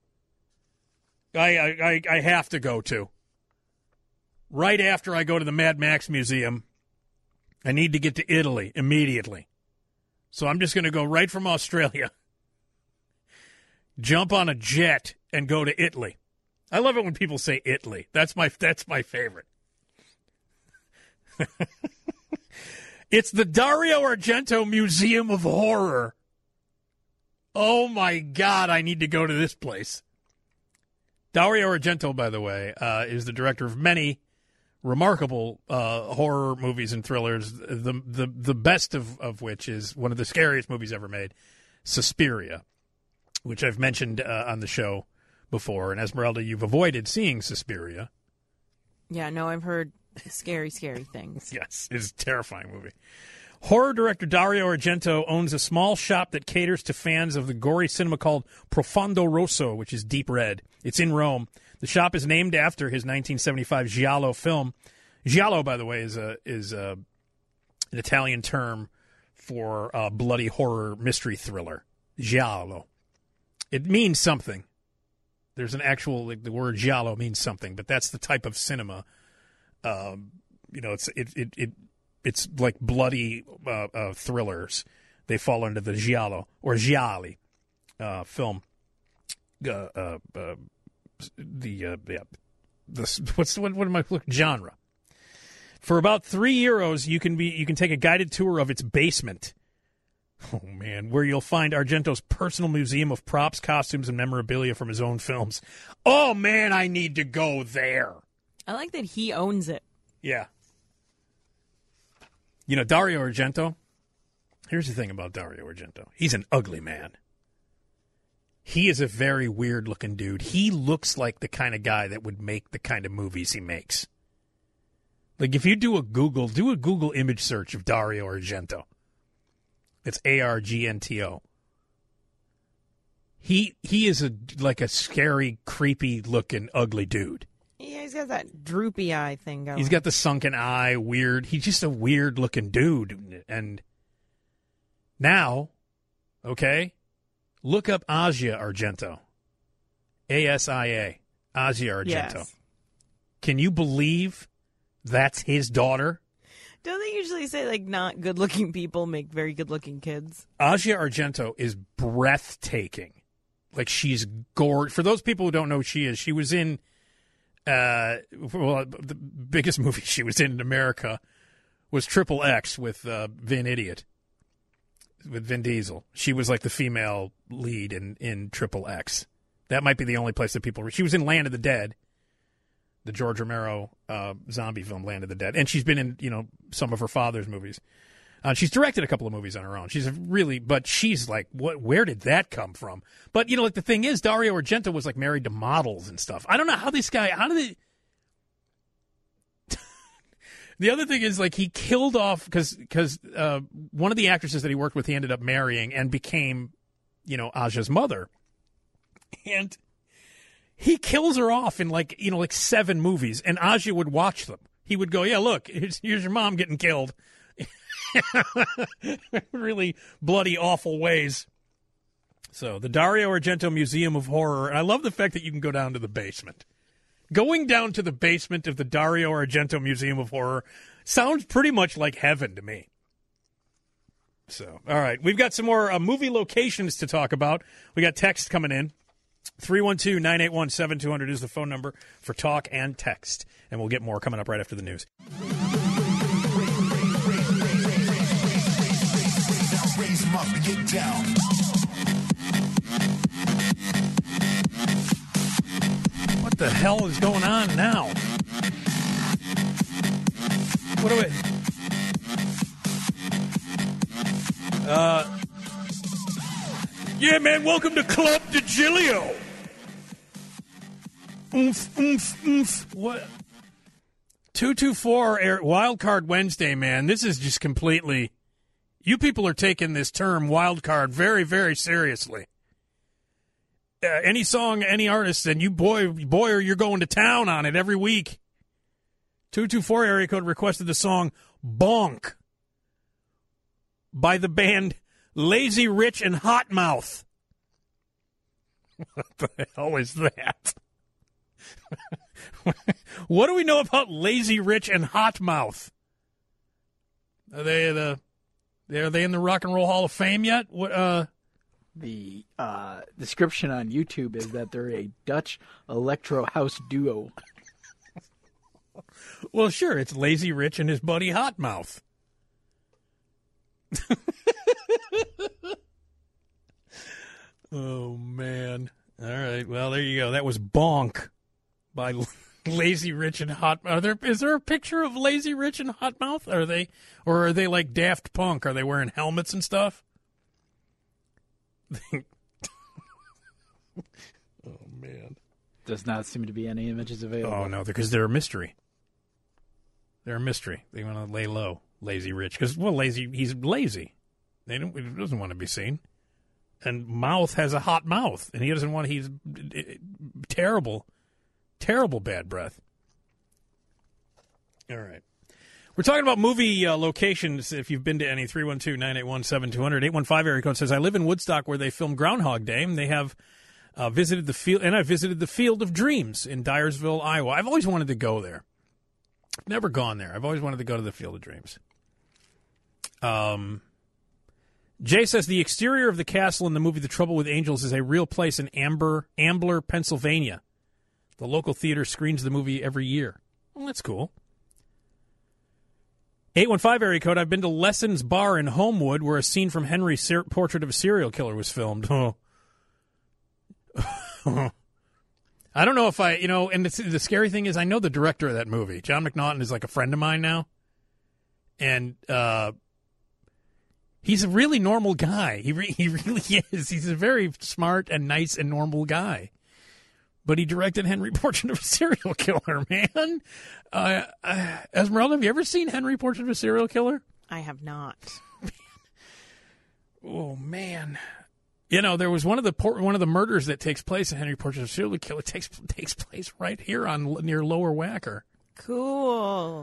I, I, I have to go to. Right after I go to the Mad Max Museum, I need to get to Italy immediately. So I'm just going to go right from Australia, jump on a jet, and go to Italy. I love it when people say Italy. That's my that's my favorite. It's the Dario Argento Museum of Horror. Oh, my God, I need to go to this place. Dario Argento, by the way, uh, is the director of many remarkable uh, horror movies and thrillers, the the the best of, of which is one of the scariest movies ever made, Suspiria, which I've mentioned uh, on the show before. And Esmeralda, you've avoided seeing Suspiria. Yeah, no, I've heard scary, scary things. Yes, it's a terrifying movie. Horror director Dario Argento owns a small shop that caters to fans of the gory cinema called Profondo Rosso, which is deep red. It's in Rome. The shop is named after his nineteen seventy-five Giallo film. Giallo, by the way, is a is a, an Italian term for a bloody horror mystery thriller. Giallo. It means something. There's an actual, like, the word giallo means something, but that's the type of cinema. Um, you know, it's it it, it it's like bloody uh, uh, thrillers. They fall under the giallo or gialli uh, film. Uh, uh, uh, the uh, yeah, the what's what what am I look genre? For about three euros, you can be you can take a guided tour of its basement. Oh man, where you'll find Argento's personal museum of props, costumes, and memorabilia from his own films. Oh man, I need to go there. I like that he owns it. Yeah. You know, Dario Argento. Here's the thing about Dario Argento. He's an ugly man. He is a very weird-looking dude. He looks like the kind of guy that would make the kind of movies he makes. Like, if you do a Google, do a Google image search of Dario Argento. It's A R G N T O. He he is a like a scary, creepy-looking, ugly dude. Yeah, he's got that droopy eye thing going. He's got the sunken eye, weird. He's just a weird-looking dude. And now, okay... look up Asia Argento. A S I A. Asia Argento. Yes. Can you believe that's his daughter? Don't they usually say, like, not good-looking people make very good-looking kids? Asia Argento is breathtaking. Like, she's gorgeous. For those people who don't know who she is, she was in, uh, well, the biggest movie she was in in America was Triple X with uh, Vin Idiot. With Vin Diesel. She was like the female lead in, in Triple X. That might be the only place that people... She was in Land of the Dead, the George Romero uh, zombie film, Land of the Dead. And she's been in, you know, some of her father's movies. Uh, she's directed a couple of movies on her own. She's a really... But she's like, what? Where did that come from? But, you know, like the thing is, Dario Argento was like married to models and stuff. I don't know how this guy... How did it... The other thing is, like, he killed off, because because uh, one of the actresses that he worked with, he ended up marrying and became, you know, Aja's mother. And he kills her off in, like, you know, like seven movies, and Aja would watch them. He would go, yeah, look, here's, here's your mom getting killed. Really bloody, awful ways. So, the Dario Argento Museum of Horror, and I love the fact that you can go down to the basement. Going down to the basement of the Dario Argento Museum of Horror sounds pretty much like heaven to me. So, all right. We've got some more uh, movie locations to talk about. We got text coming in. three one two, nine eight one, seven two zero zero is the phone number for talk and text. And we'll get more coming up right after the news. What the hell is going on now? What do we... Uh... Yeah, man, welcome to Club DeGilio. Oomph, oomph, oomph. What? two two four air, Wild Card Wednesday, man. This is just completely... You people are taking this term, wild card, very, very seriously. Uh, any song, any artist, and you, boy, boy, you're going to town on it every week. two two four area code requested the song Bonk by the band Lazy Rich and Hot Mouth. What the hell is that? What do we know about Lazy Rich and Hot Mouth? Are they the? Are they in the Rock and Roll Hall of Fame yet? What? Uh, the uh, description on YouTube is that they're a Dutch electro house duo. Well, sure, it's Lazy Rich and his buddy Hot Mouth. Oh, man. All right. Well, there you go. That was Bonk by Lazy Rich and Hot. Are there? Is there a picture of Lazy Rich and Hotmouth? Are they, or are they like Daft Punk? Are they wearing helmets and stuff? Oh, man. Does not seem to be any images available. Oh, no, because they're a mystery. They're a mystery. They want to lay low, Lazy Rich. Because, well, lazy, he's lazy. They don't, he doesn't want to be seen. And Mouth has a hot mouth, and he doesn't want, he's terrible, terrible bad breath. All right. We're talking about movie uh, locations. If you've been to any, three one two, nine eight one, seven two zero zero. eight one five area code says, I live in Woodstock where they filmed Groundhog Day, and they have uh, visited the field, and I visited the Field of Dreams in Dyersville, Iowa. I've always wanted to go there. I've never gone there. I've always wanted to go to the Field of Dreams. Um... Jay says the exterior of the castle in the movie The Trouble with Angels is a real place in Amber, Ambler, Pennsylvania. The local theater screens the movie every year. Well, that's cool. eight one five area code, I've been to Lessons Bar in Homewood where a scene from Henry's ser- Portrait of a Serial Killer was filmed. Oh. I don't know if I, you know, and the, the scary thing is I know the director of that movie. John McNaughton is like a friend of mine now. And, uh... he's a really normal guy. He re- he really is. He's a very smart and nice and normal guy. But he directed Henry Portrait of a Serial Killer, man. Uh, uh, Esmeralda, have you ever seen Henry Portrait of a Serial Killer? I have not. Oh, man. You know, there was one of the por- one of the murders that takes place in Henry Portrait of a Serial Killer takes takes place right here on near Lower Wacker. Cool.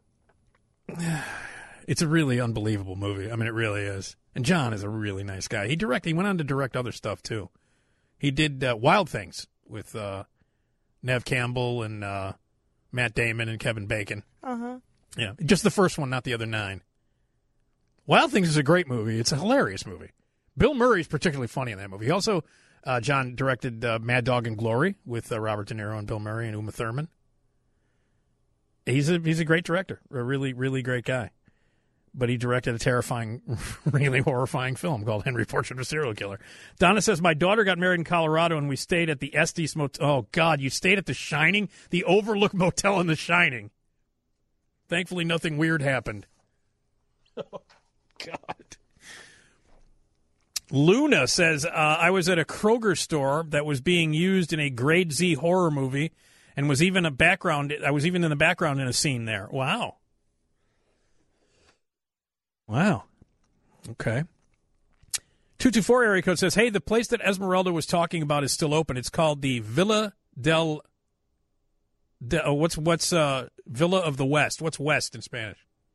It's a really unbelievable movie. I mean, it really is. And John is a really nice guy. He directed. He went on to direct other stuff too. He did uh, Wild Things with uh, Nev Campbell and uh, Matt Damon and Kevin Bacon. Uh huh. Yeah, just the first one, not the other nine. Wild Things is a great movie. It's a hilarious movie. Bill Murray's particularly funny in that movie. He also, uh, John directed uh, Mad Dog and Glory with uh, Robert De Niro and Bill Murray and Uma Thurman. He's a he's a great director, a really really great guy. But he directed a terrifying, really horrifying film called Henry Portrait of a Serial Killer. Donna says, my daughter got married in Colorado, and we stayed at the Estes Motel. Oh, God, you stayed at the Shining? The Overlook Motel in the Shining. Thankfully, nothing weird happened. Oh, God. Luna says, uh, I was at a Kroger store that was being used in a Grade Z horror movie, and was even a background. I was even in the background in a scene there. Wow. Wow. Okay. two two four area code says, hey, the place that Esmeralda was talking about is still open. It's called the Villa del... De, oh, what's what's uh, Villa of the West? What's West in Spanish?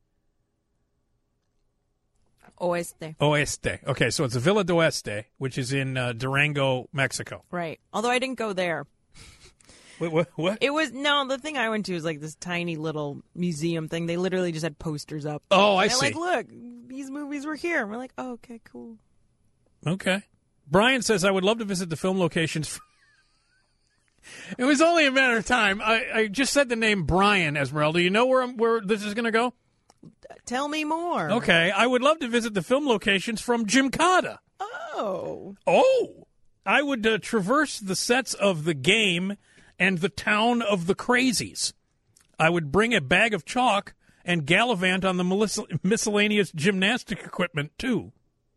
Oeste. Oeste. Okay, so it's the Villa de Oeste, which is in uh, Durango, Mexico. Right. Although I didn't go there. Wait, what? What? It was, no, the thing I went to was like this tiny little museum thing. They literally just had posters up. Oh, I and they're see. like, look, these movies were here. And we're like, oh, okay, cool. Okay. Brian says, I would love to visit the film locations. It was only a matter of time. I, I just said the name Brian, Esmeralda. You know where I'm, where this is going to go? Tell me more. Okay. I would love to visit the film locations from Gymkata. Oh. Oh. I would uh, traverse the sets of The Game and the Town of the Crazies. I would bring a bag of chalk and gallivant on the miscell- miscellaneous gymnastic equipment, too.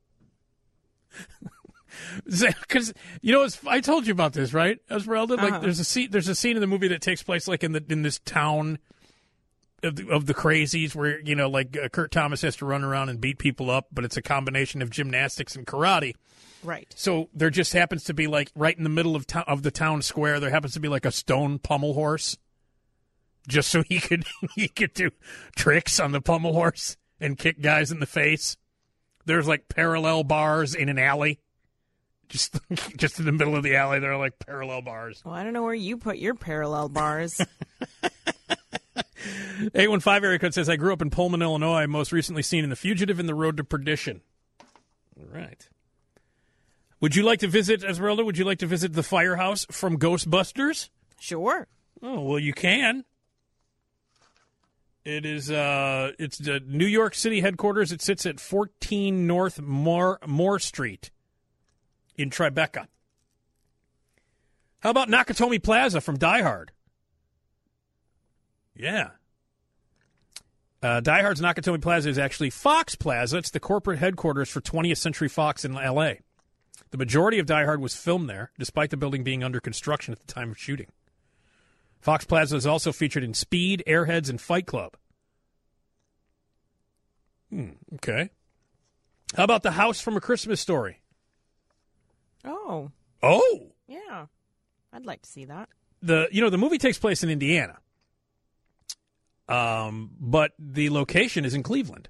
Because, you know, it's, I told you about this, right, Esmeralda? Like, Uh-huh. there's a scene, there's a scene in the movie that takes place, like, in the in this town of the, of the Crazies where, you know, like, uh, Kurt Thomas has to run around and beat people up, but it's a combination of gymnastics and karate. Right. So there just happens to be, like, right in the middle of to- of the town square, there happens to be, like, a stone pommel horse, just so he could he could do tricks on the pommel horse and kick guys in the face. There's, like, parallel bars in an alley. Just just in the middle of the alley, there are, like, parallel bars. Well, I don't know where you put your parallel bars. eight one five area code says, I grew up in Pullman, Illinois, most recently seen in The Fugitive and The Road to Perdition. All right. Would you like to visit, Esmeralda, would you like to visit the firehouse from Ghostbusters? Sure. Oh, well, you can. It is. Uh, it's the New York City headquarters. It sits at fourteen North Moore, Moore Street in Tribeca. How about Nakatomi Plaza from Die Hard? Yeah. Uh, Die Hard's Nakatomi Plaza is actually Fox Plaza. It's the corporate headquarters for twentieth Century Fox in L A. The majority of Die Hard was filmed there, despite the building being under construction at the time of shooting. Fox Plaza is also featured in Speed, Airheads, and Fight Club. Hmm, okay. How about The House from A Christmas Story? Oh. Oh! Yeah. I'd like to see that. The you know, the movie takes place in Indiana. Um, but the location is in Cleveland.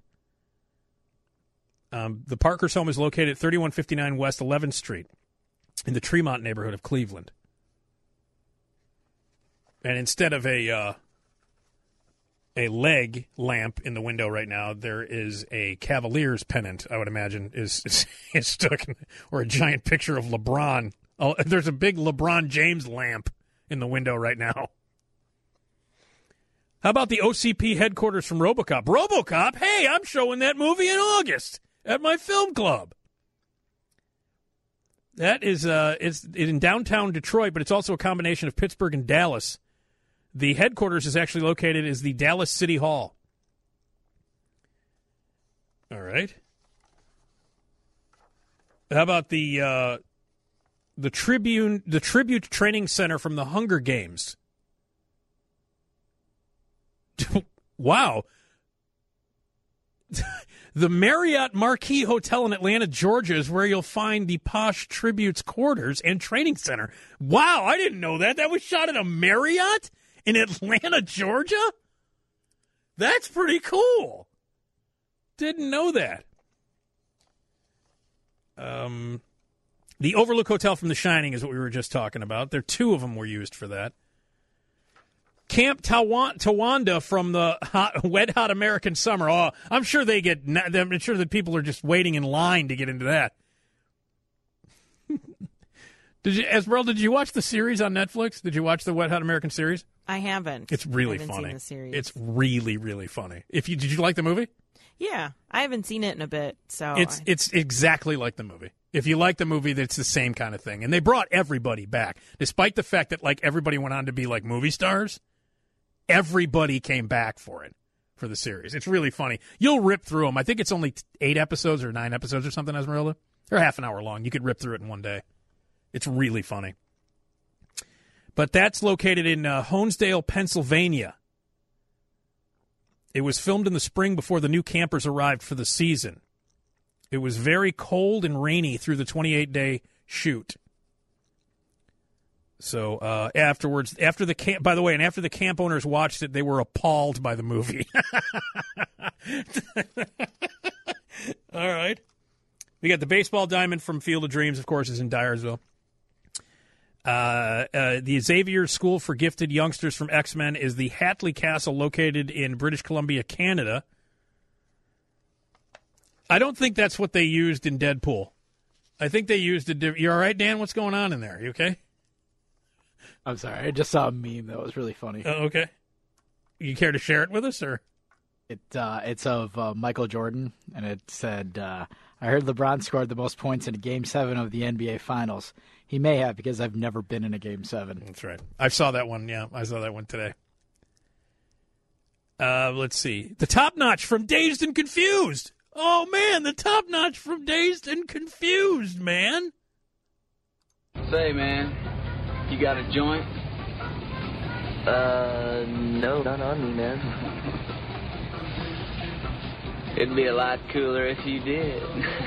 Um, the Parker's home is located at thirty-one fifty-nine West eleventh Street in the Tremont neighborhood of Cleveland. And instead of a uh, a leg lamp in the window right now, there is a Cavaliers pennant, I would imagine, is, is, is stuck, in, or a giant picture of LeBron. Oh, there's a big LeBron James lamp in the window right now. How about the O C P headquarters from RoboCop? RoboCop? Hey, I'm showing that movie in August at my film club. That is uh, it's in downtown Detroit, but it's also a combination of Pittsburgh and Dallas. The headquarters is actually located as the Dallas City Hall. All right. How about the uh, the Tribune, the Tribute Training Center from the Hunger Games? Wow. The Marriott Marquis Hotel in Atlanta, Georgia is where you'll find the posh Tribute's quarters and training center. Wow, I didn't know that. That was shot at a Marriott in Atlanta, Georgia? That's pretty cool. Didn't know that. Um, the Overlook Hotel from The Shining is what we were just talking about. There, two of them were used for that. Camp Tawa- Tawanda from the hot, Wet Hot American Summer. Oh, I'm sure they get. I'm sure that people are just waiting in line to get into that. Did you, Esmeralda? Did you watch the series on Netflix? Did you watch the Wet Hot American series? I haven't. It's really I haven't funny. Seen the series. It's really, really funny. If you did, you like the movie? Yeah, I haven't seen it in a bit, so it's I... it's exactly like the movie. If you like the movie, it's the same kind of thing. And they brought everybody back, despite the fact that like everybody went on to be like movie stars. Everybody came back for it, for the series. It's really funny. You'll rip through them. I think it's only eight episodes or nine episodes or something, Esmeralda. They're half an hour long. You could rip through it in one day. It's really funny. But that's located in uh, Honesdale, Pennsylvania. It was filmed in the spring before the new campers arrived for the season. It was very cold and rainy through the twenty-eight day shoot. So uh, afterwards, after the camp, by the way, and after the camp owners watched it, they were appalled by the movie. All right. We got the baseball diamond from Field of Dreams, of course, is in Dyersville. Uh, uh, the Xavier School for Gifted Youngsters from X-Men is the Hatley Castle located in British Columbia, Canada. I don't think that's what they used in Deadpool. I think they used a different... You all right, Dan? What's going on in there? You okay? I'm sorry. I just saw a meme that was really funny. Oh, okay. You care to share it with us, or? It uh, it's of uh, Michael Jordan, and it said, uh, "I heard LeBron scored the most points in a Game Seven of the N B A Finals. He may have because I've never been in a Game Seven." That's right. I saw that one. Yeah, I saw that one today. Uh, let's see. The Top Notch from Dazed and Confused. Oh man, the Top Notch from Dazed and Confused, man. Say, man. You got a joint? Uh, no, not on me, man. It'd be a lot cooler if you did.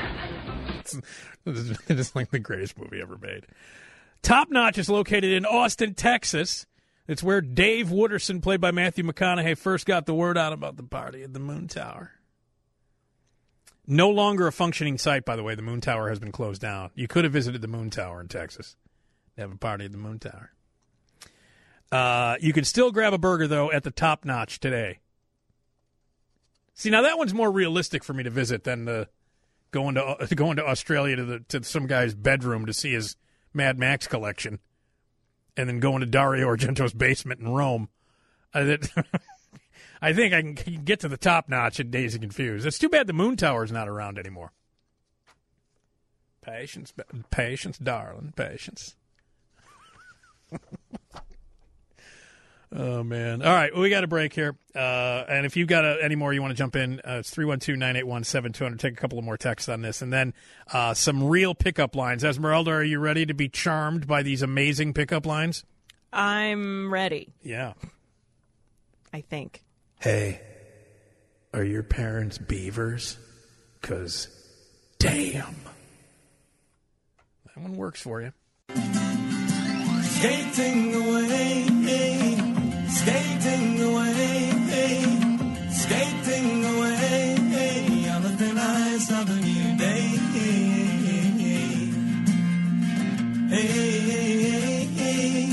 It is like the greatest movie ever made. Top Notch is located in Austin, Texas. It's where Dave Wooderson, played by Matthew McConaughey, first got the word out about the party at the Moon Tower. No longer a functioning site, by the way. The Moon Tower has been closed down. You could have visited the Moon Tower in Texas. Have a party at the Moon Tower. Uh, you can still grab a burger, though, at the Top Notch today. See, now that one's more realistic for me to visit than the going to uh, going to Australia to the to some guy's bedroom to see his Mad Max collection, and then going to Dario Argento's basement in Rome. Uh, that I think I can get to the top notch at Dazed and Confused. It's too bad the Moon Tower's not around anymore. Patience, patience, darling, patience. Oh, man. All right, well, we got a break here. Uh, and if you've got a, any more you want to jump in, uh, it's three one two, nine eight one, seven two zero zero. Take a couple of more texts on this. And then uh, some real pickup lines. Esmeralda, are you ready to be charmed by these amazing pickup lines? I'm ready. Yeah. I think. Hey, are your parents beavers? Because, damn. That one works for you. Skating away, skating away, skating away on the thin ice of a new day. Hey, hey, hey.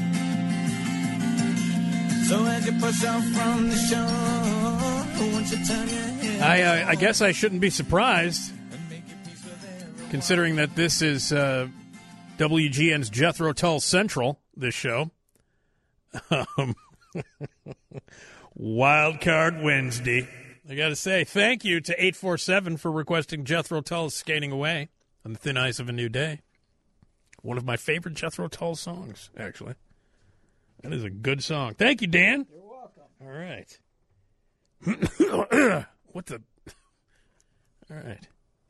So as you push off from the shore, won't you turn your head? I, uh, I guess I shouldn't be surprised, considering that this is uh, W G N's Jethro Tull Central, this show. Um, Wild Card Wednesday. I got to say, thank you to eight four seven for requesting Jethro Tull's Skating Away on the Thin Ice of a New Day. One of my favorite Jethro Tull songs, actually. That is a good song. Thank you, Dan. You're welcome. All right. What the? All right.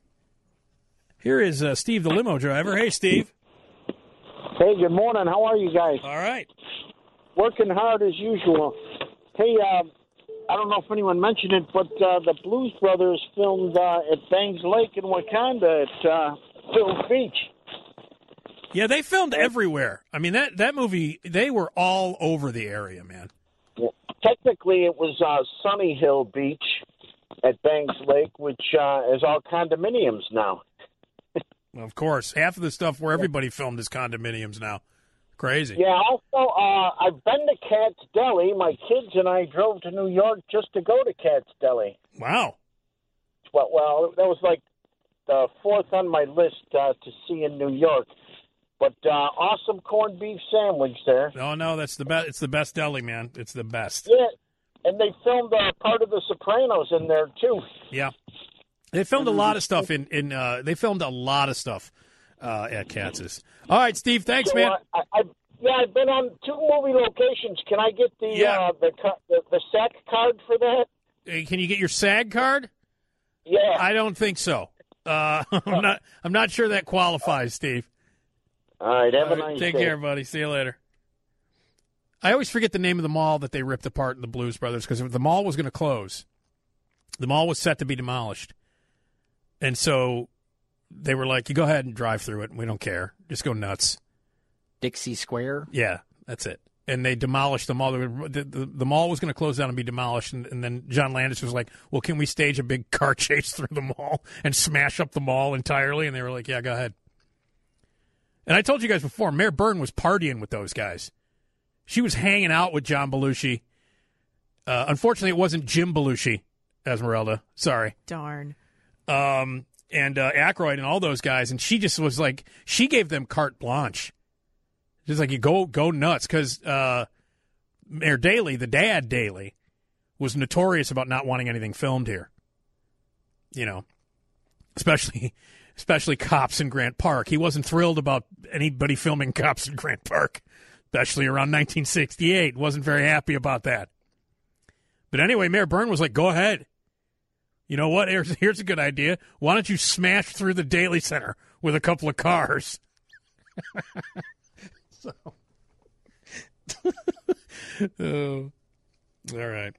Here is uh, Steve, the limo driver. Hey, Steve. Hey, good morning. How are you guys? All right. Working hard as usual. Hey, uh, I don't know if anyone mentioned it, but uh, the Blues Brothers filmed uh, at Bangs Lake in Wakanda at uh, Phil's Beach. Yeah, they filmed everywhere. I mean, that, that movie, they were all over the area, man. Well, technically, it was uh, Sunny Hill Beach at Bangs Lake, which uh, is all condominiums now. Of course. Half of the stuff where everybody filmed is condominiums now. Crazy. Yeah, also, uh, I've been to Cat's Deli. My kids and I drove to New York just to go to Cat's Deli. Wow. Well, well that was like the fourth on my list uh, to see in New York. But uh, awesome corned beef sandwich there. No, no, that's the best. It's the best deli, man. It's the best. Yeah, and they filmed uh, part of The Sopranos in there, too. Yeah. They filmed a lot of stuff in, in uh, they filmed a lot of stuff uh, at Katz's. All right, Steve, thanks, So, man. uh, I, I, yeah, I've been on two movie locations. Can I get the Yeah. uh, the, cu- the the S A C card for that? Hey, can you get your SAG card? Yeah. I don't think so. Uh, I'm not. I'm not sure that qualifies, Steve. All right, have All a right, nice take day. care, buddy. See you later. I always forget the name of the mall that they ripped apart in the Blues Brothers because the mall was going to close. The mall was set to be demolished. And so they were like, you go ahead and drive through it. We don't care. Just go nuts. Dixie Square? Yeah, that's it. And they demolished the mall. The, the, the mall was going to close down and be demolished. And, and then John Landis was like, well, can we stage a big car chase through the mall and smash up the mall entirely? And they were like, yeah, go ahead. And I told you guys before, Mayor Byrne was partying with those guys. She was hanging out with John Belushi. Uh, unfortunately, it wasn't Jim Belushi, Esmeralda. Sorry. Darn. Um, and uh, Aykroyd and all those guys. And she just was like, she gave them carte blanche. Just like, you go go nuts. Because uh, Mayor Daley, the dad Daley, was notorious about not wanting anything filmed here. You know, especially... Especially cops in Grant Park. He wasn't thrilled about anybody filming cops in Grant Park, especially around nineteen sixty-eight. Wasn't very happy about that. But anyway, Mayor Byrne was like, go ahead. You know what? Here's, here's a good idea. Why don't you smash through the Daily Center with a couple of cars? so, oh. All right.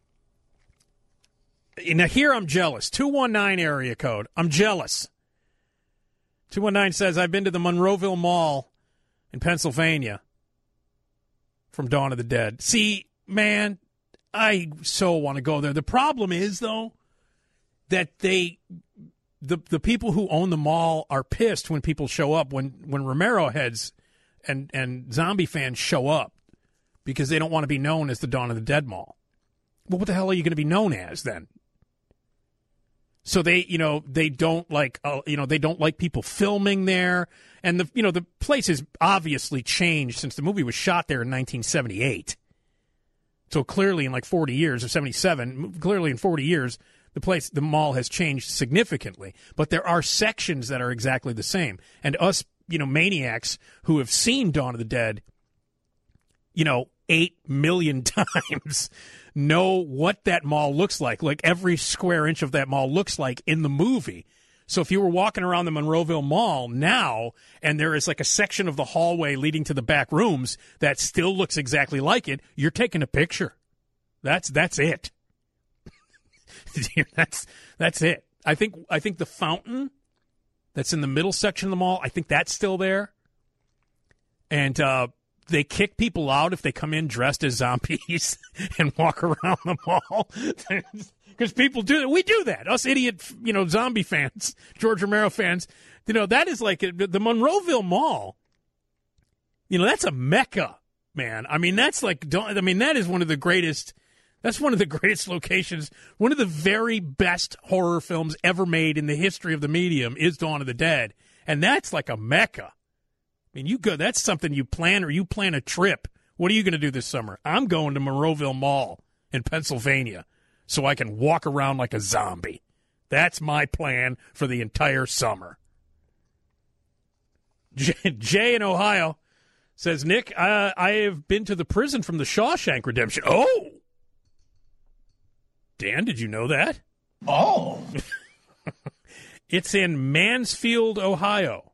Now, here I'm jealous. two one nine area code. I'm jealous. two one nine says, I've been to the Monroeville Mall in Pennsylvania from Dawn of the Dead. See, man, I so want to go there. The problem is, though, that they, the the people who own the mall are pissed when people show up, when, when Romero heads and, and zombie fans show up because they don't want to be known as the Dawn of the Dead Mall. Well, what the hell are you going to be known as then? So they, you know, they don't like, uh, you know, they don't like people filming there. And, the, you know, the place has obviously changed since the movie was shot there in nineteen seventy-eight. So clearly in like forty years, or seventy-seven, clearly in forty years, the place, the mall has changed significantly. But there are sections that are exactly the same. And us, you know, maniacs who have seen Dawn of the Dead, you know, eight million times know what that mall looks like. Like every square inch of that mall looks like in the movie. So if you were walking around the Monroeville Mall now and there is like a section of the hallway leading to the back rooms that still looks exactly like it, you're taking a picture. That's that's it. that's that's it. I think I think the fountain that's in the middle section of the mall, I think that's still there. And uh, they kick people out if they come in dressed as zombies and walk around the mall. Because people do that. We do that. Us idiot, you know, zombie fans, George Romero fans. You know, that is like the Monroeville Mall. You know, that's a mecca, man. I mean, that's like, I mean, that is one of the greatest, that's one of the greatest locations. One of the very best horror films ever made in the history of the medium is Dawn of the Dead. And that's like a mecca. I mean, you go, that's something you plan, or you plan a trip. What are you going to do this summer? I'm going to Monroeville Mall in Pennsylvania, so I can walk around like a zombie. That's my plan for the entire summer. Jay in Ohio says, Nick, uh, I have been to the prison from the Shawshank Redemption. Oh! Dan, did you know that? Oh! It's in Mansfield, Ohio.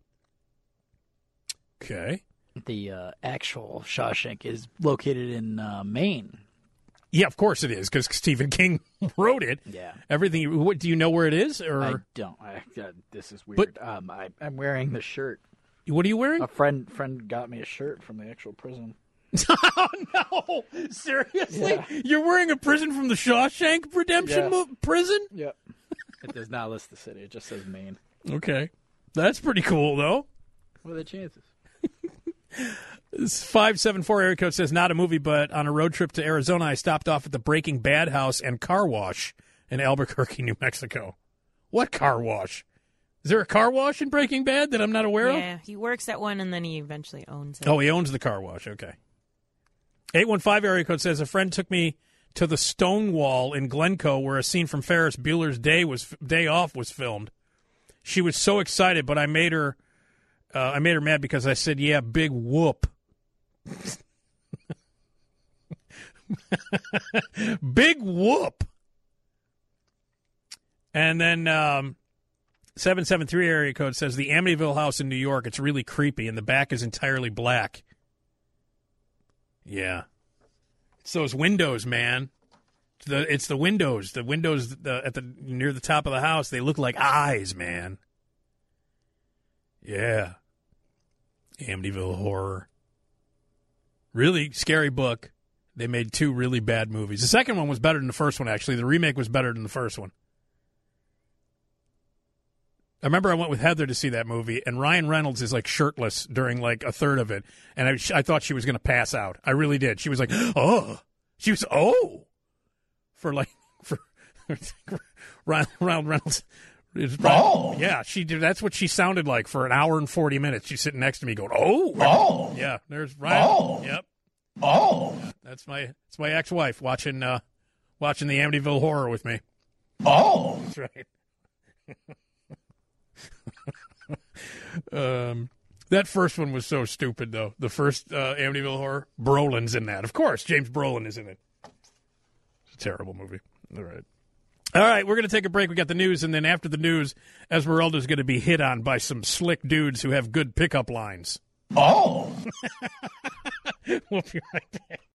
Okay. The uh, actual Shawshank is located in uh, Maine. Yeah, of course it is, because Stephen King wrote it. Yeah. Everything. What, do you know where it is? Or I don't. I, uh, this is weird. But, um, I, I'm wearing the shirt. What are you wearing? A friend friend got me a shirt from the actual prison. Oh, no. Seriously? Yeah. You're wearing a prison from the Shawshank Redemption Yeah. mo- prison? Yep. It does not list the city. It just says Maine. Okay. That's pretty cool, though. What are the chances? This five seven four area code says, not a movie, but on a road trip to Arizona, I stopped off at the Breaking Bad house and car wash in Albuquerque, New Mexico. What car wash? Is there a car wash in Breaking Bad that I'm not aware of? Yeah, he works at one and then he eventually owns it. Oh, he owns the car wash. Okay. eight one five area code says, a friend took me to the Stonewall in Glencoe where a scene from Ferris Bueller's Day was Day Off was filmed. She was so excited, but I made her uh, I made her mad because I said, yeah, big whoop. Big whoop. And then um, seven seven three area code says the Amityville house in New York, it's really creepy, and the back is entirely black. Yeah. It's those windows, man. It's the, it's the windows. The windows the, at the near the top of the house, they look like eyes, man. Yeah. Amityville Horror. Really scary book. They made two really bad movies. The second one was better than the first one, actually. The remake was better than the first one. I remember I went with Heather to see that movie, and Ryan Reynolds is, like, shirtless during, like, a third of it. And I, I thought she was going to pass out. I really did. She was like, oh. She was, oh. For, like, for Ryan, Ryan Reynolds. Oh. Yeah, she did. That's what she sounded like for an hour and forty minutes. She's sitting next to me going, oh. Oh. Yeah, there's Ryan. Oh. Yep. Oh. Yeah, that's my that's my ex-wife watching uh, watching the Amityville Horror with me. Oh. That's right. um, that first one was so stupid, though. The first uh, Amityville Horror. Brolin's in that. Of course, James Brolin is in it. It's a terrible movie. All right. All right, we're going to take a break. We got the news, and then after the news, Esmeralda's going to be hit on by some slick dudes who have good pickup lines. Oh. We'll be right back.